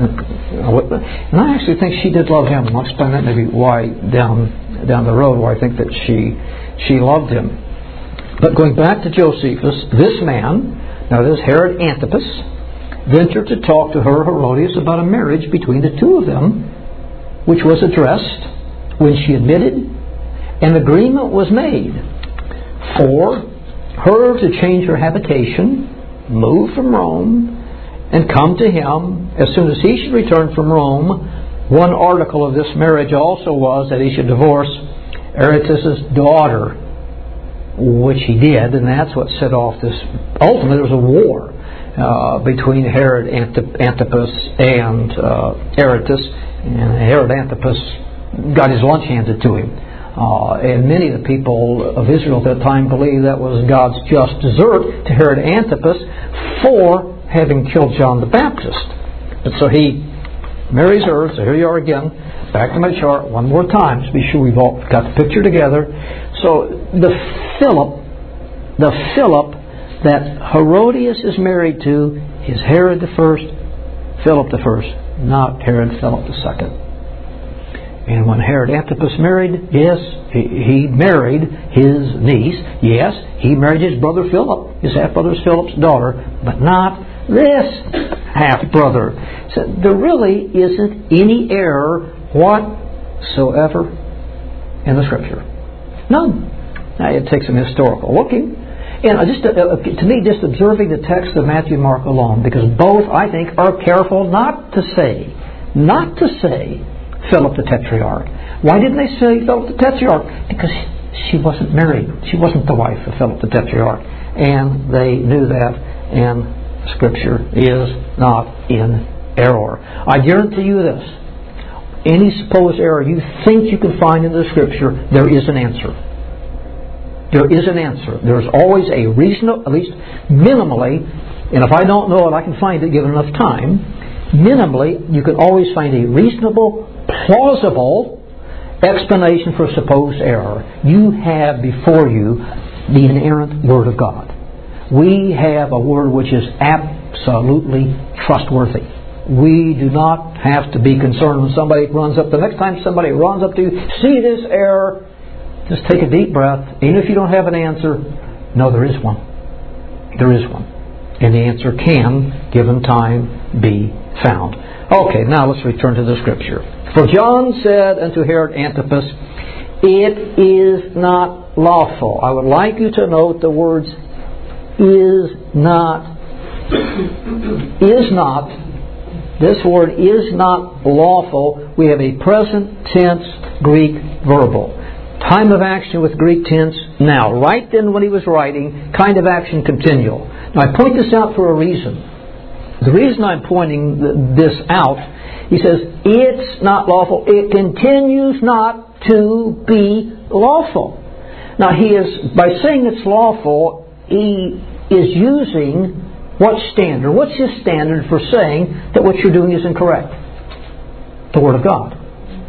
Speaker 1: And I actually think she did love him. I'll explain that maybe why down down the road, why I think that she she loved him. But going back to Josephus, this man, now this Herod Antipas, ventured to talk to her, Herodias, about a marriage between the two of them, which was addressed when she admitted, an agreement was made for her to change her habitation, move from Rome, and come to him as soon as he should return from Rome. One article of this marriage also was that he should divorce Aretas' daughter, which he did, and that's what set off this. Ultimately, there was a war uh, between Herod Antipas and uh, Aretas, and Herod Antipas got his lunch handed to him. Uh, and many of the people of Israel at that time believed that was God's just desert to Herod Antipas for having killed John the Baptist. And so he marries her. So here you are again. Back to my chart one more time to be sure we've all got the picture together. So the Philip, the Philip that Herodias is married to is Herod the first, Philip the first, not Herod Philip the second. And when Herod Antipas married, yes, he, he married his niece. Yes, he married his brother Philip, his half-brother Philip's daughter, but not this half-brother. So there really isn't any error whatsoever in the Scripture. None. Now, it takes some historical looking. And just uh, to me, just observing the text of Matthew and Mark alone, because both, I think, are careful not to say, not to say, Philip the Tetrarch. Why didn't they say Philip the Tetrarch? Because she wasn't married. She wasn't the wife of Philip the Tetrarch. And they knew that, and Scripture is not in error. I guarantee you this. Any supposed error you think you can find in the Scripture, there is an answer. There is an answer. There's always a reasonable, at least minimally, and if I don't know it, I can find it given enough time. Minimally, you can always find a reasonable, plausible explanation for a supposed error. You have before you the inerrant Word of God. We have a Word which is absolutely trustworthy. We do not have to be concerned when somebody runs up. The next time somebody runs up to you, see this error, just take a deep breath. Even if you don't have an answer, no, there is one. There is one. And the answer can, given time, be found. Okay, now let's return to the Scripture. For John said unto Herod Antipas, it is not lawful. I would like you to note the words is not. Is not. This word is not lawful. We have a present tense Greek verbal. Time of action with Greek tense now. Right then when he was writing, kind of action continual. Now I point this out for a reason. The reason I'm pointing this out, he says, it's not lawful. It continues not to be lawful. Now he is, by saying it's lawful, he is using what standard? What's his standard for saying that what you're doing is incorrect? The Word of God.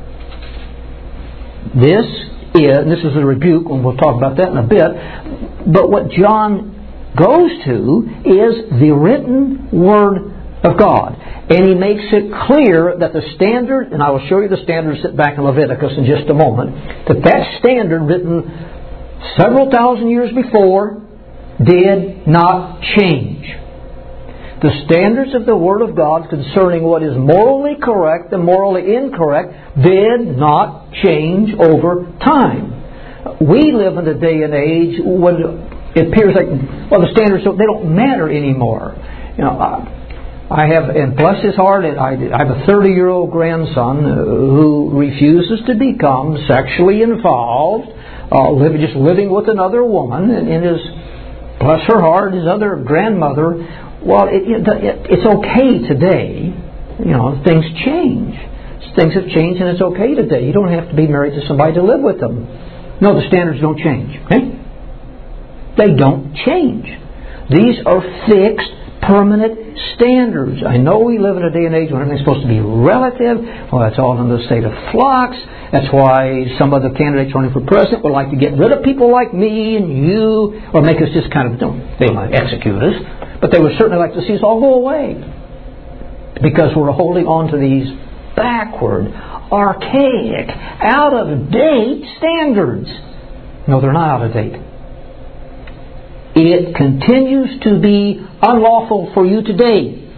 Speaker 1: This is, and this is a rebuke, and we'll talk about that in a bit, but what John goes to is the written Word of God. And he makes it clear that the standard, and I will show you the standard set back in Leviticus in just a moment, that that standard written several thousand years before did not change. The standards of the Word of God concerning what is morally correct and morally incorrect did not change over time. We live in a day and age when it appears like, well, the standards, they don't matter anymore. You know, I have, and bless his heart, I have a thirty-year-old grandson who refuses to become sexually involved, uh, living, just living with another woman, and, and his, bless her heart, his other grandmother. Well, it, it, it's okay today. You know, things change. Things have changed, and it's okay today. You don't have to be married to somebody to live with them. No, the standards don't change. Okay? They don't change. These are fixed, permanent standards. I know we live in a day and age when everything's supposed to be relative. Well, that's all in the state of flux. That's why some of the candidates running for president would like to get rid of people like me and you, or make us just kind of, don't, they might execute us, but they would certainly like to see us all go away. Because we're holding on to these backward, archaic, out-of-date standards. No, they're not out of date. It continues to be unlawful for you today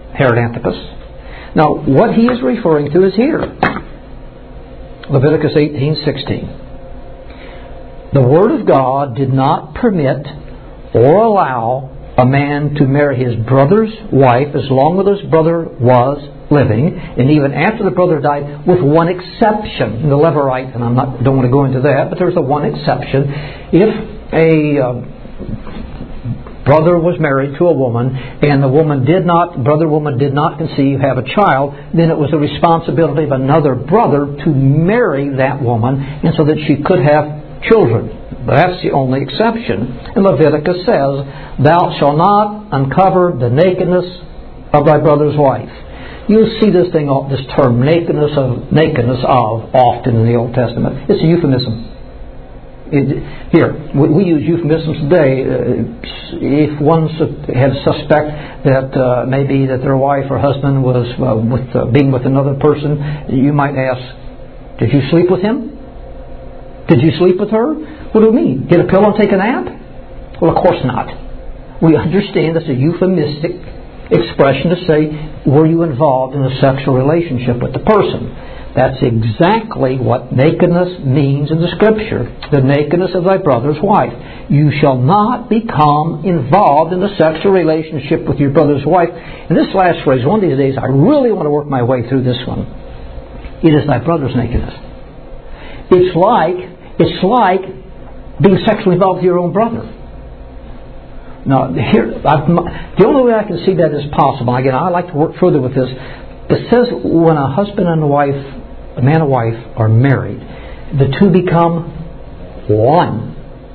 Speaker 1: Herod Antipas. Now, what he is referring to is here. Leviticus eighteen sixteen. The Word of God did not permit or allow a man to marry his brother's wife as long as his brother was living, and even after the brother died, with one exception. The Levirate, and I not don't want to go into that, but there's a one exception. If a uh, brother was married to a woman, and the woman did not, brother woman did not conceive, have a child, then it was the responsibility of another brother to marry that woman, and so that she could have children. But that's the only exception. And Leviticus says, "Thou shalt not uncover the nakedness of thy brother's wife." You'll see this thing, this term, nakedness of, nakedness of, often in the Old Testament. It's a euphemism. It, here, we, we use euphemisms today. Uh, if one su- had a suspect that uh, maybe that their wife or husband was uh, with uh, being with another person, you might ask, "Did you sleep with him? Did you sleep with her? What do you mean? Get a pillow and take a nap?" Well, of course not. We understand that's a euphemistic expression to say, were you involved in a sexual relationship with the person? That's exactly what nakedness means in the Scripture. The nakedness of thy brother's wife. You shall not become involved in a sexual relationship with your brother's wife. And this last phrase, one of these days, I really want to work my way through this one. It is thy brother's nakedness. It's like, it's like being sexually involved with your own brother. Now, here, I've, the only way I can see that is possible, again, I like to work further with this, it says when a husband and a wife, a man and wife are married, the two become one.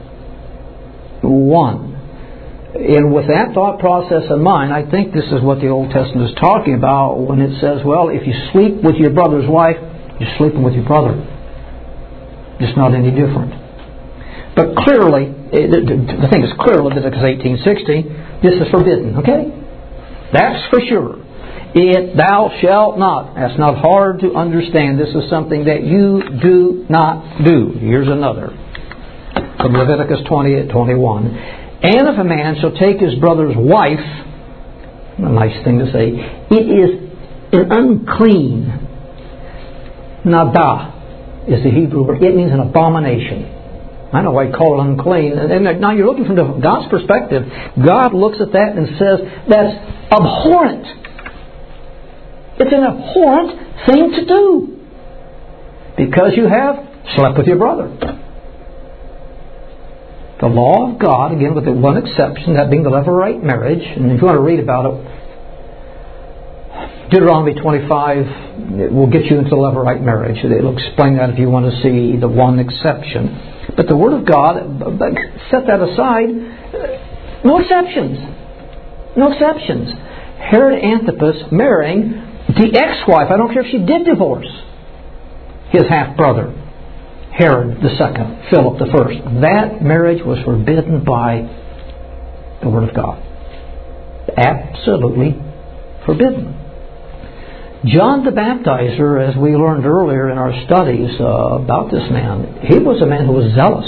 Speaker 1: One. And with that thought process in mind, I think this is what the Old Testament is talking about when it says, well, if you sleep with your brother's wife, you're sleeping with your brother. Just not any different. But clearly, the thing is clear, Leviticus eighteen sixteen, this is forbidden, okay? That's for sure. It, thou shalt not. That's not hard to understand. This is something that you do not do. Here's another. From Leviticus twenty-eight twenty-one. And if a man shall take his brother's wife, a nice thing to say, it is an unclean. Nada is the Hebrew word. It means an abomination. I know why I call it unclean. And now you're looking from God's perspective. God looks at that and says, that's abhorrent. It's an abhorrent thing to do. Because you have slept with your brother. The law of God, again with the one exception, that being the Levirate marriage. And if you want to read about it, Deuteronomy twenty-five will get you into the Levirate marriage. It'll explain that if you want to see the one exception. But the Word of God, set that aside, no exceptions. No exceptions. Herod Antipas marrying the ex-wife, I don't care if she did divorce, his half-brother, Herod the second, Philip the first. That marriage was forbidden by the Word of God. Absolutely forbidden. John the Baptizer, as we learned earlier in our studies uh, about this man, he was a man who was zealous.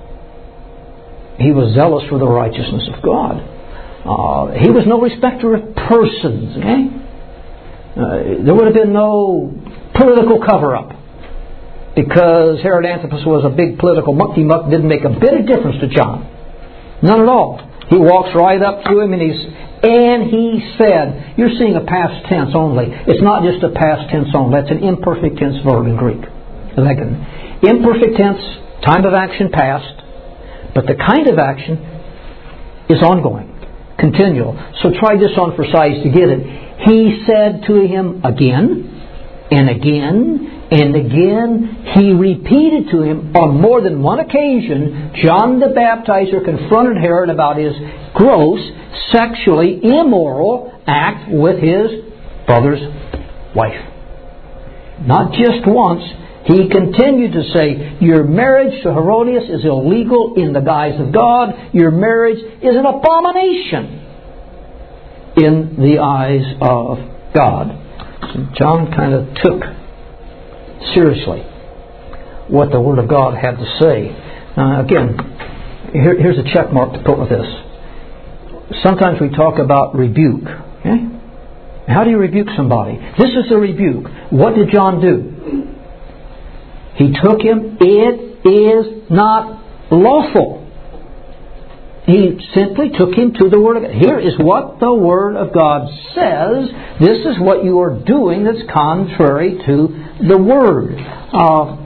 Speaker 1: He was zealous for the righteousness of God. Uh, he was no respecter of persons. Okay, uh, there would have been no political cover-up because Herod Antipas was a big political mucky-muck. Didn't make a bit of difference to John. None at all. He walks right up to him and he's And he said, you're seeing a past tense only. It's not just a past tense only. That's an imperfect tense verb in Greek. Like an imperfect tense, time of action past, but the kind of action is ongoing, continual. So try this on for size to get it. He said to him again, and again, and again. He repeated to him on more than one occasion. John the Baptizer confronted Herod about his gross, sexually immoral act with his brother's wife. Not just once. He continued to say, your marriage to Herodias is illegal in the eyes of God. Your marriage is an abomination in the eyes of God. So John kind of took seriously what the Word of God had to say. Now, again, here, here's a check mark to put with this. Sometimes we talk about rebuke. Okay? How do you rebuke somebody? This is a rebuke. What did John do? He took him. It is not lawful. He simply took him to the Word of God. Here is what the Word of God says. This is what you are doing that's contrary to the Word. Uh,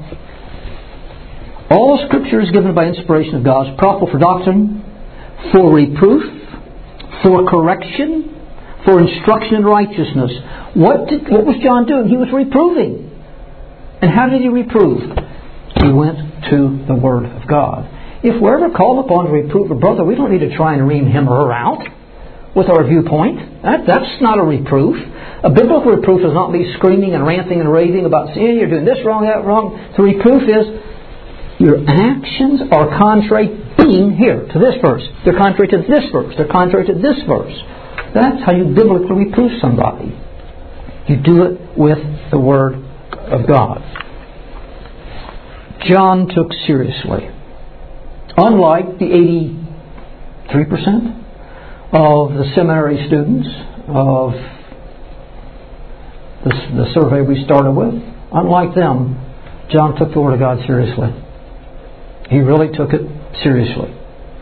Speaker 1: all Scripture is given by inspiration of God, is profitable for doctrine, for reproof, for correction, for instruction in righteousness. What did, what was John doing? He was reproving. And how did he reprove? He went to the Word of God. If we're ever called upon to reprove a brother, we don't need to try and ream him or her out with our viewpoint. That, that's not a reproof. A biblical reproof is not me screaming and ranting and raving about, see, you're doing this wrong, that wrong. The reproof is, your actions are contrary, being here, to this verse. They're contrary to this verse. They're contrary to this verse. That's how you biblically reproof somebody. You do it with the Word of God. John took seriously, unlike the eighty-three percent of the seminary students of the, the survey we started with, unlike them, John took the Word of God seriously. He really took it seriously.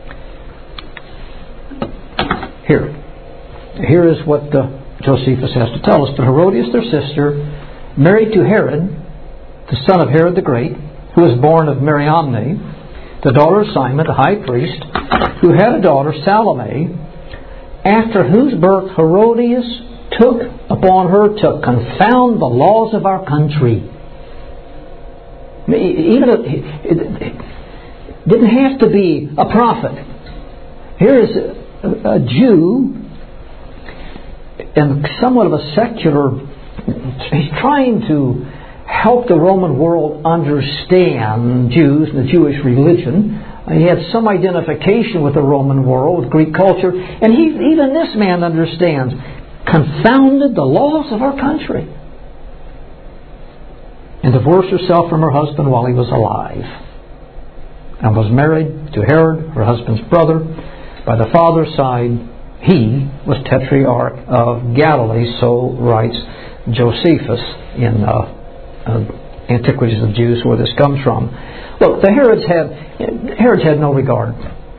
Speaker 1: Here. Here is what uh, Josephus has to tell us. But Herodias, their sister, married to Herod, the son of Herod the Great, who was born of Mariamne, the daughter of Simon, the high priest, who had a daughter, Salome, after whose birth Herodias took upon her to confound the laws of our country. Even a, it, it didn't have to be a prophet. Here is a, a Jew, and somewhat of a secular. He's trying to help the Roman world understand Jews and the Jewish religion. He had some identification with the Roman world, with Greek culture, and he, even this man understands, confounded the laws of our country, and divorced herself from her husband while he was alive, and was married to Herod, her husband's brother. By the father's side, he was Tetrarch of Galilee, so writes Josephus in uh, uh, Antiquities of the Jews, where this comes from. Look, the Herods had Herods had no regard.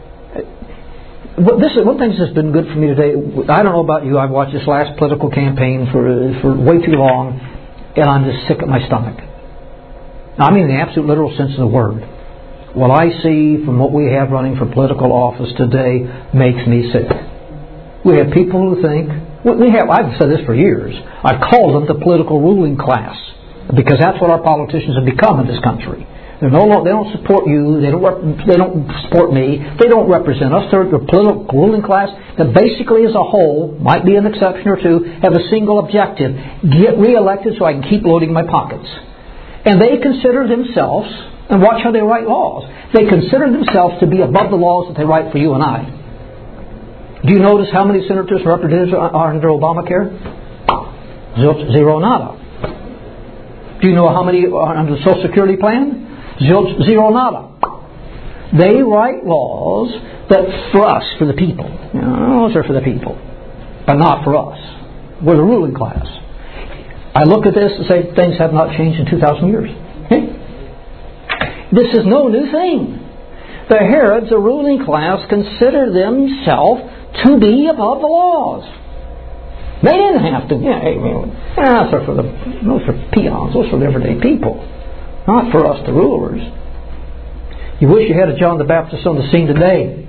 Speaker 1: This is one thing that's been good for me today. I don't know about you. I've watched this last political campaign for for way too long, and I'm just sick at my stomach. I mean, in the absolute literal sense of the word. What I see from what we have running for political office today makes me sick. We have people who think, we have, I've said this for years, I've called them the political ruling class, because that's what our politicians have become in this country. They're no longer, they don't support you, they don't they don't support me, they don't represent us. They're the political ruling class that basically as a whole, might be an exception or two, have a single objective: get re-elected so I can keep loading my pockets. And they consider themselves, and watch how they write laws, they consider themselves to be above the laws that they write for you and I. Do you notice how many senators and representatives are under Obamacare? Zilch, zero, nada. Do you know how many are under the Social Security plan? Zilch, zero, nada. They write laws that for us, for the people. You know, those are for the people, but not for us. We're the ruling class. I look at this and say things have not changed in two thousand years. Okay? This is no new thing. The Herods, the ruling class, consider themselves to be above the laws. They didn't have to. Yeah, I mean, those are for the those are peons. Those are the everyday people, not for us, the rulers. You wish you had a John the Baptist on the scene today,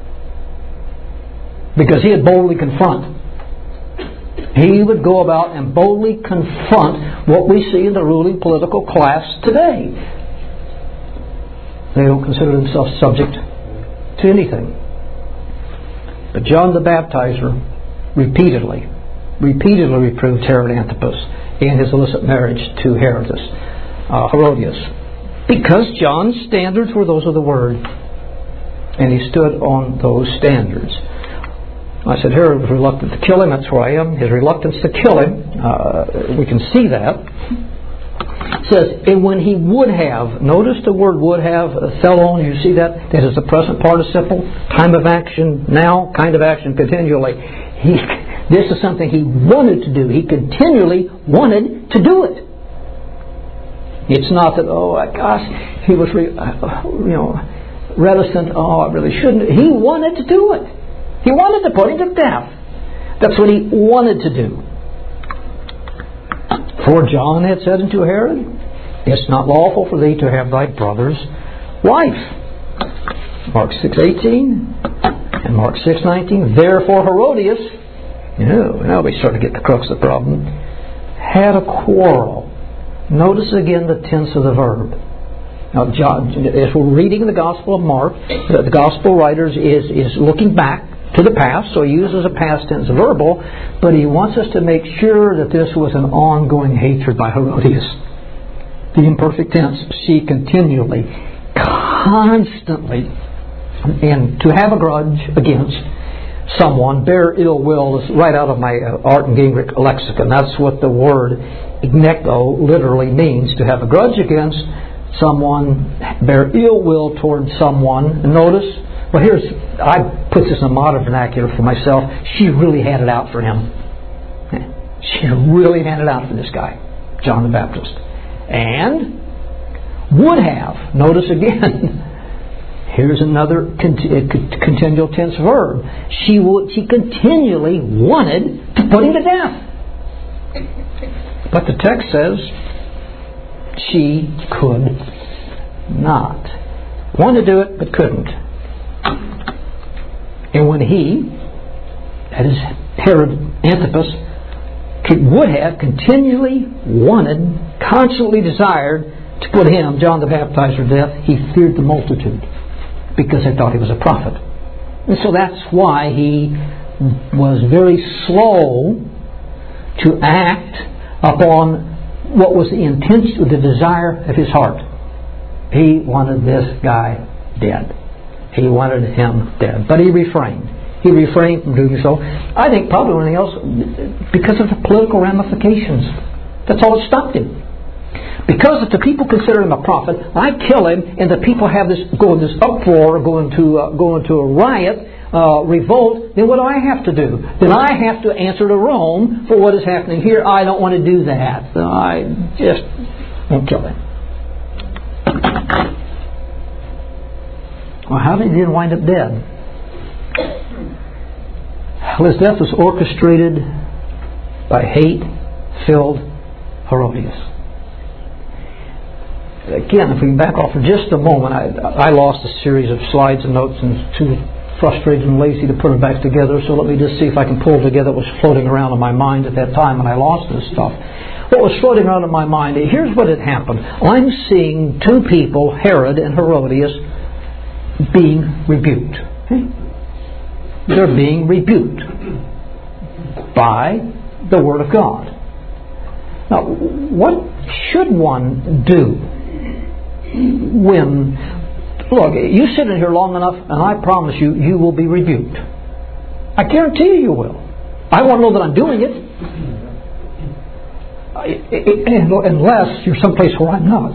Speaker 1: because he'd boldly confront. He would go about and boldly confront what we see in the ruling political class today. They don't consider themselves subject to anything. But John the Baptizer repeatedly, repeatedly reproved Herod Antipas in his illicit marriage to Herodas, uh, Herodias, because John's standards were those of the Word, and he stood on those standards. I said Herod was reluctant to kill him. That's where I am. His reluctance to kill him, uh, we can see that. It says, and when he would have, notice the word would have, uh, thelon, you see that? That is the present participle, time of action, now, kind of action, continually. He, This is something he wanted to do. He continually wanted to do it. It's not that, oh my gosh, he was, re, you know, reticent. Oh, I really shouldn't. He wanted to do it. He wanted to put him to death. That's what he wanted to do. For John had said unto Herod, it's not lawful for thee to have thy brother's wife. Mark six eighteen and Mark six nineteen. Therefore Herodias, you know, now we start to get the crux of the problem, had a quarrel. Notice again the tense of the verb. Now, John, as we're reading the Gospel of Mark, the Gospel writers is, is looking back to the past, so he uses a past tense verbal, but he wants us to make sure that this was an ongoing hatred by Herodias. The imperfect tense, she continually, constantly, and to have a grudge against someone, bear ill will, is right out of my uh, Art and Gingrich lexicon. That's what the word ignecto literally means, to have a grudge against someone, bear ill will towards someone. And notice, well, here's, I put this in a modern vernacular for myself, she really had it out for him. She really had it out for this guy, John the Baptist. And would have, notice again, here's another continual tense verb. She would, she continually wanted to put him to death. But the text says she could not. Wanted to do it, but couldn't. And when he, that is Herod Antipas, would have continually wanted, constantly desired to put him, John the Baptizer, to death, he feared the multitude because they thought he was a prophet. And so that's why he was very slow to act upon what was the intention, the desire of his heart. He wanted this guy dead. He wanted him dead. But he refrained. He refrained from doing so. I think probably anything else because of the political ramifications. That's all that stopped him. Because if the people consider him a prophet, I kill him, and the people have this go in this uproar, go into uh, go into a riot, uh, revolt. Then what do I have to do? Then I have to answer to Rome for what is happening here. I don't want to do that. So I just won't kill him. Well, how did he then wind up dead? Well, his death was orchestrated by hate-filled Herodias. Again, if we can back off for just a moment, I, I lost a series of slides and notes and too frustrated and lazy to put them back together, so let me just see if I can pull together what was floating around in my mind at that time when I lost this stuff. What was floating around in my mind, here's what had happened. I'm seeing two people, Herod and Herodias, being rebuked. Okay? They're being rebuked by the Word of God. Now, what should one do when, look, you sit in here long enough and I promise you, you will be rebuked. I guarantee you you will. I want to know that I'm doing it. Unless you're someplace where I'm not.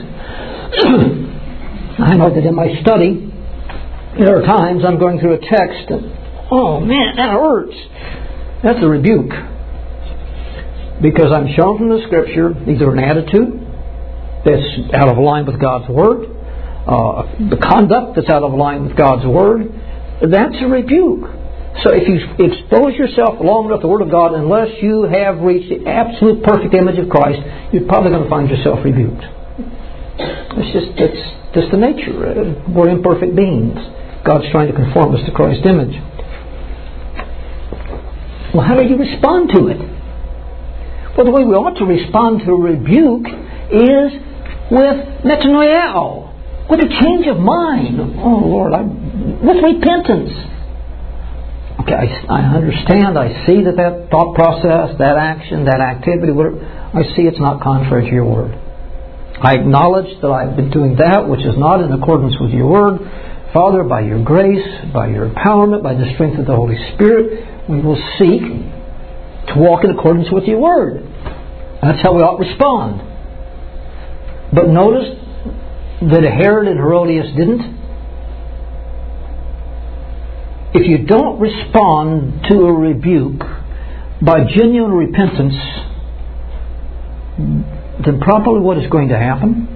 Speaker 1: I know that in my study, there are times I'm going through a text and, oh man, that hurts. That's a rebuke. Because I'm shown from the Scripture either an attitude that's out of line with God's Word, uh, the conduct that's out of line with God's Word, that's a rebuke. So if you expose yourself long enough to the Word of God, unless you have reached the absolute perfect image of Christ, you're probably going to find yourself rebuked. It's just, it's just the nature. We're imperfect beings. God's trying to conform us to Christ's image. Well, how do you respond to it? Well, the way we ought to respond to a rebuke is with metanoiao, with a change of mind. Oh, Lord, I, with repentance. Okay, I, I understand, I see that that thought process, that action, that activity, whatever, I see it's not contrary to your Word. I acknowledge that I've been doing that which is not in accordance with your Word. Father, by your grace, by your empowerment, by the strength of the Holy Spirit, we will seek to walk in accordance with your Word. That's how we ought to respond. But notice that Herod and Herodias didn't. If you don't respond to a rebuke by genuine repentance, then probably what is going to happen?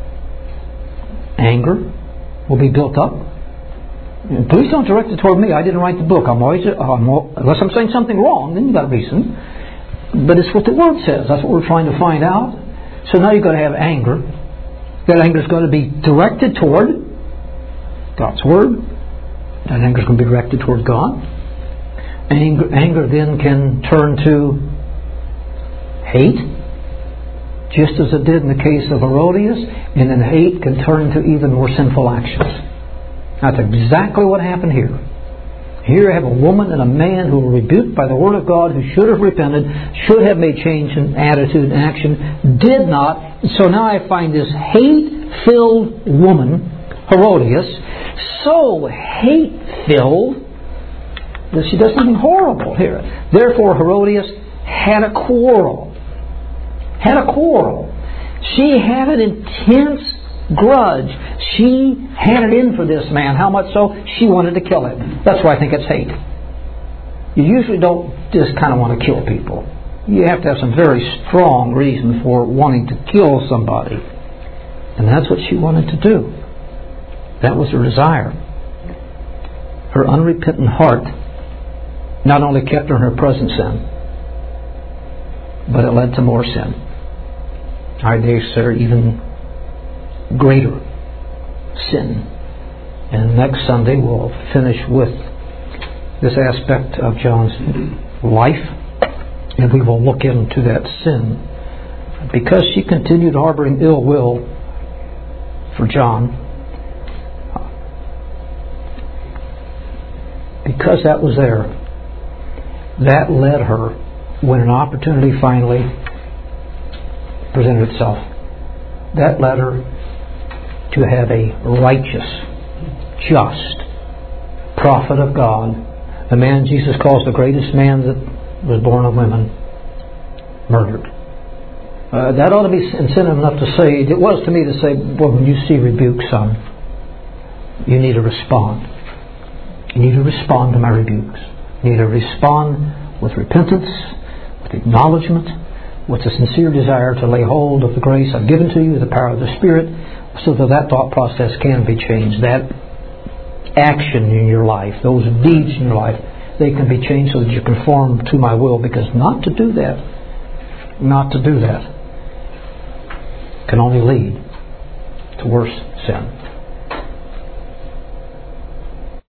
Speaker 1: Anger will be built up. And please don't direct it toward me. I didn't write the book. I'm always, I'm, unless I'm saying something wrong, then you've got a reason. But it's what the Word says. That's what we're trying to find out. So now you're going to have anger. That anger is going to be directed toward God's Word. That anger is going to be directed toward God. Anger, anger then can turn to hate, just as it did in the case of Herodias, and then hate can turn to even more sinful actions. That's exactly what happened here. Here you have a woman and a man who were rebuked by the Word of God, who should have repented, should have made change in attitude and action, did not. So now I find this hate-filled woman, Herodias, so hate-filled that she does something horrible here. Therefore, Herodias had a quarrel. Had a quarrel. She had an intense grudge. She had it in for this man. How much so? She wanted to kill him. That's why I think it's hate. You usually don't just kind of want to kill people. You have to have some very strong reason for wanting to kill somebody. And that's what she wanted to do. That was her desire. Her unrepentant heart not only kept her in her present sin, but it led to more sin. I dare say even greater sin. And next Sunday we'll finish with this aspect of John's life, and we will look into that sin. Because she continued harboring ill will for John, because that was there, that led her, when an opportunity finally presented itself, that led her to have a righteous, just prophet of God, the man Jesus calls the greatest man that was born of women, murdered. Uh, that ought to be incentive enough to say, it was to me to say, well, when you see rebuke, son, you need to respond. You need to respond to my rebukes. You need to respond with repentance, with acknowledgement, with a sincere desire to lay hold of the grace I've given to you, the power of the Spirit, so that that thought process can be changed. That action in your life, those deeds in your life, they can be changed so that you conform to my will, because not to do that, not to do that, can only lead to worse sin.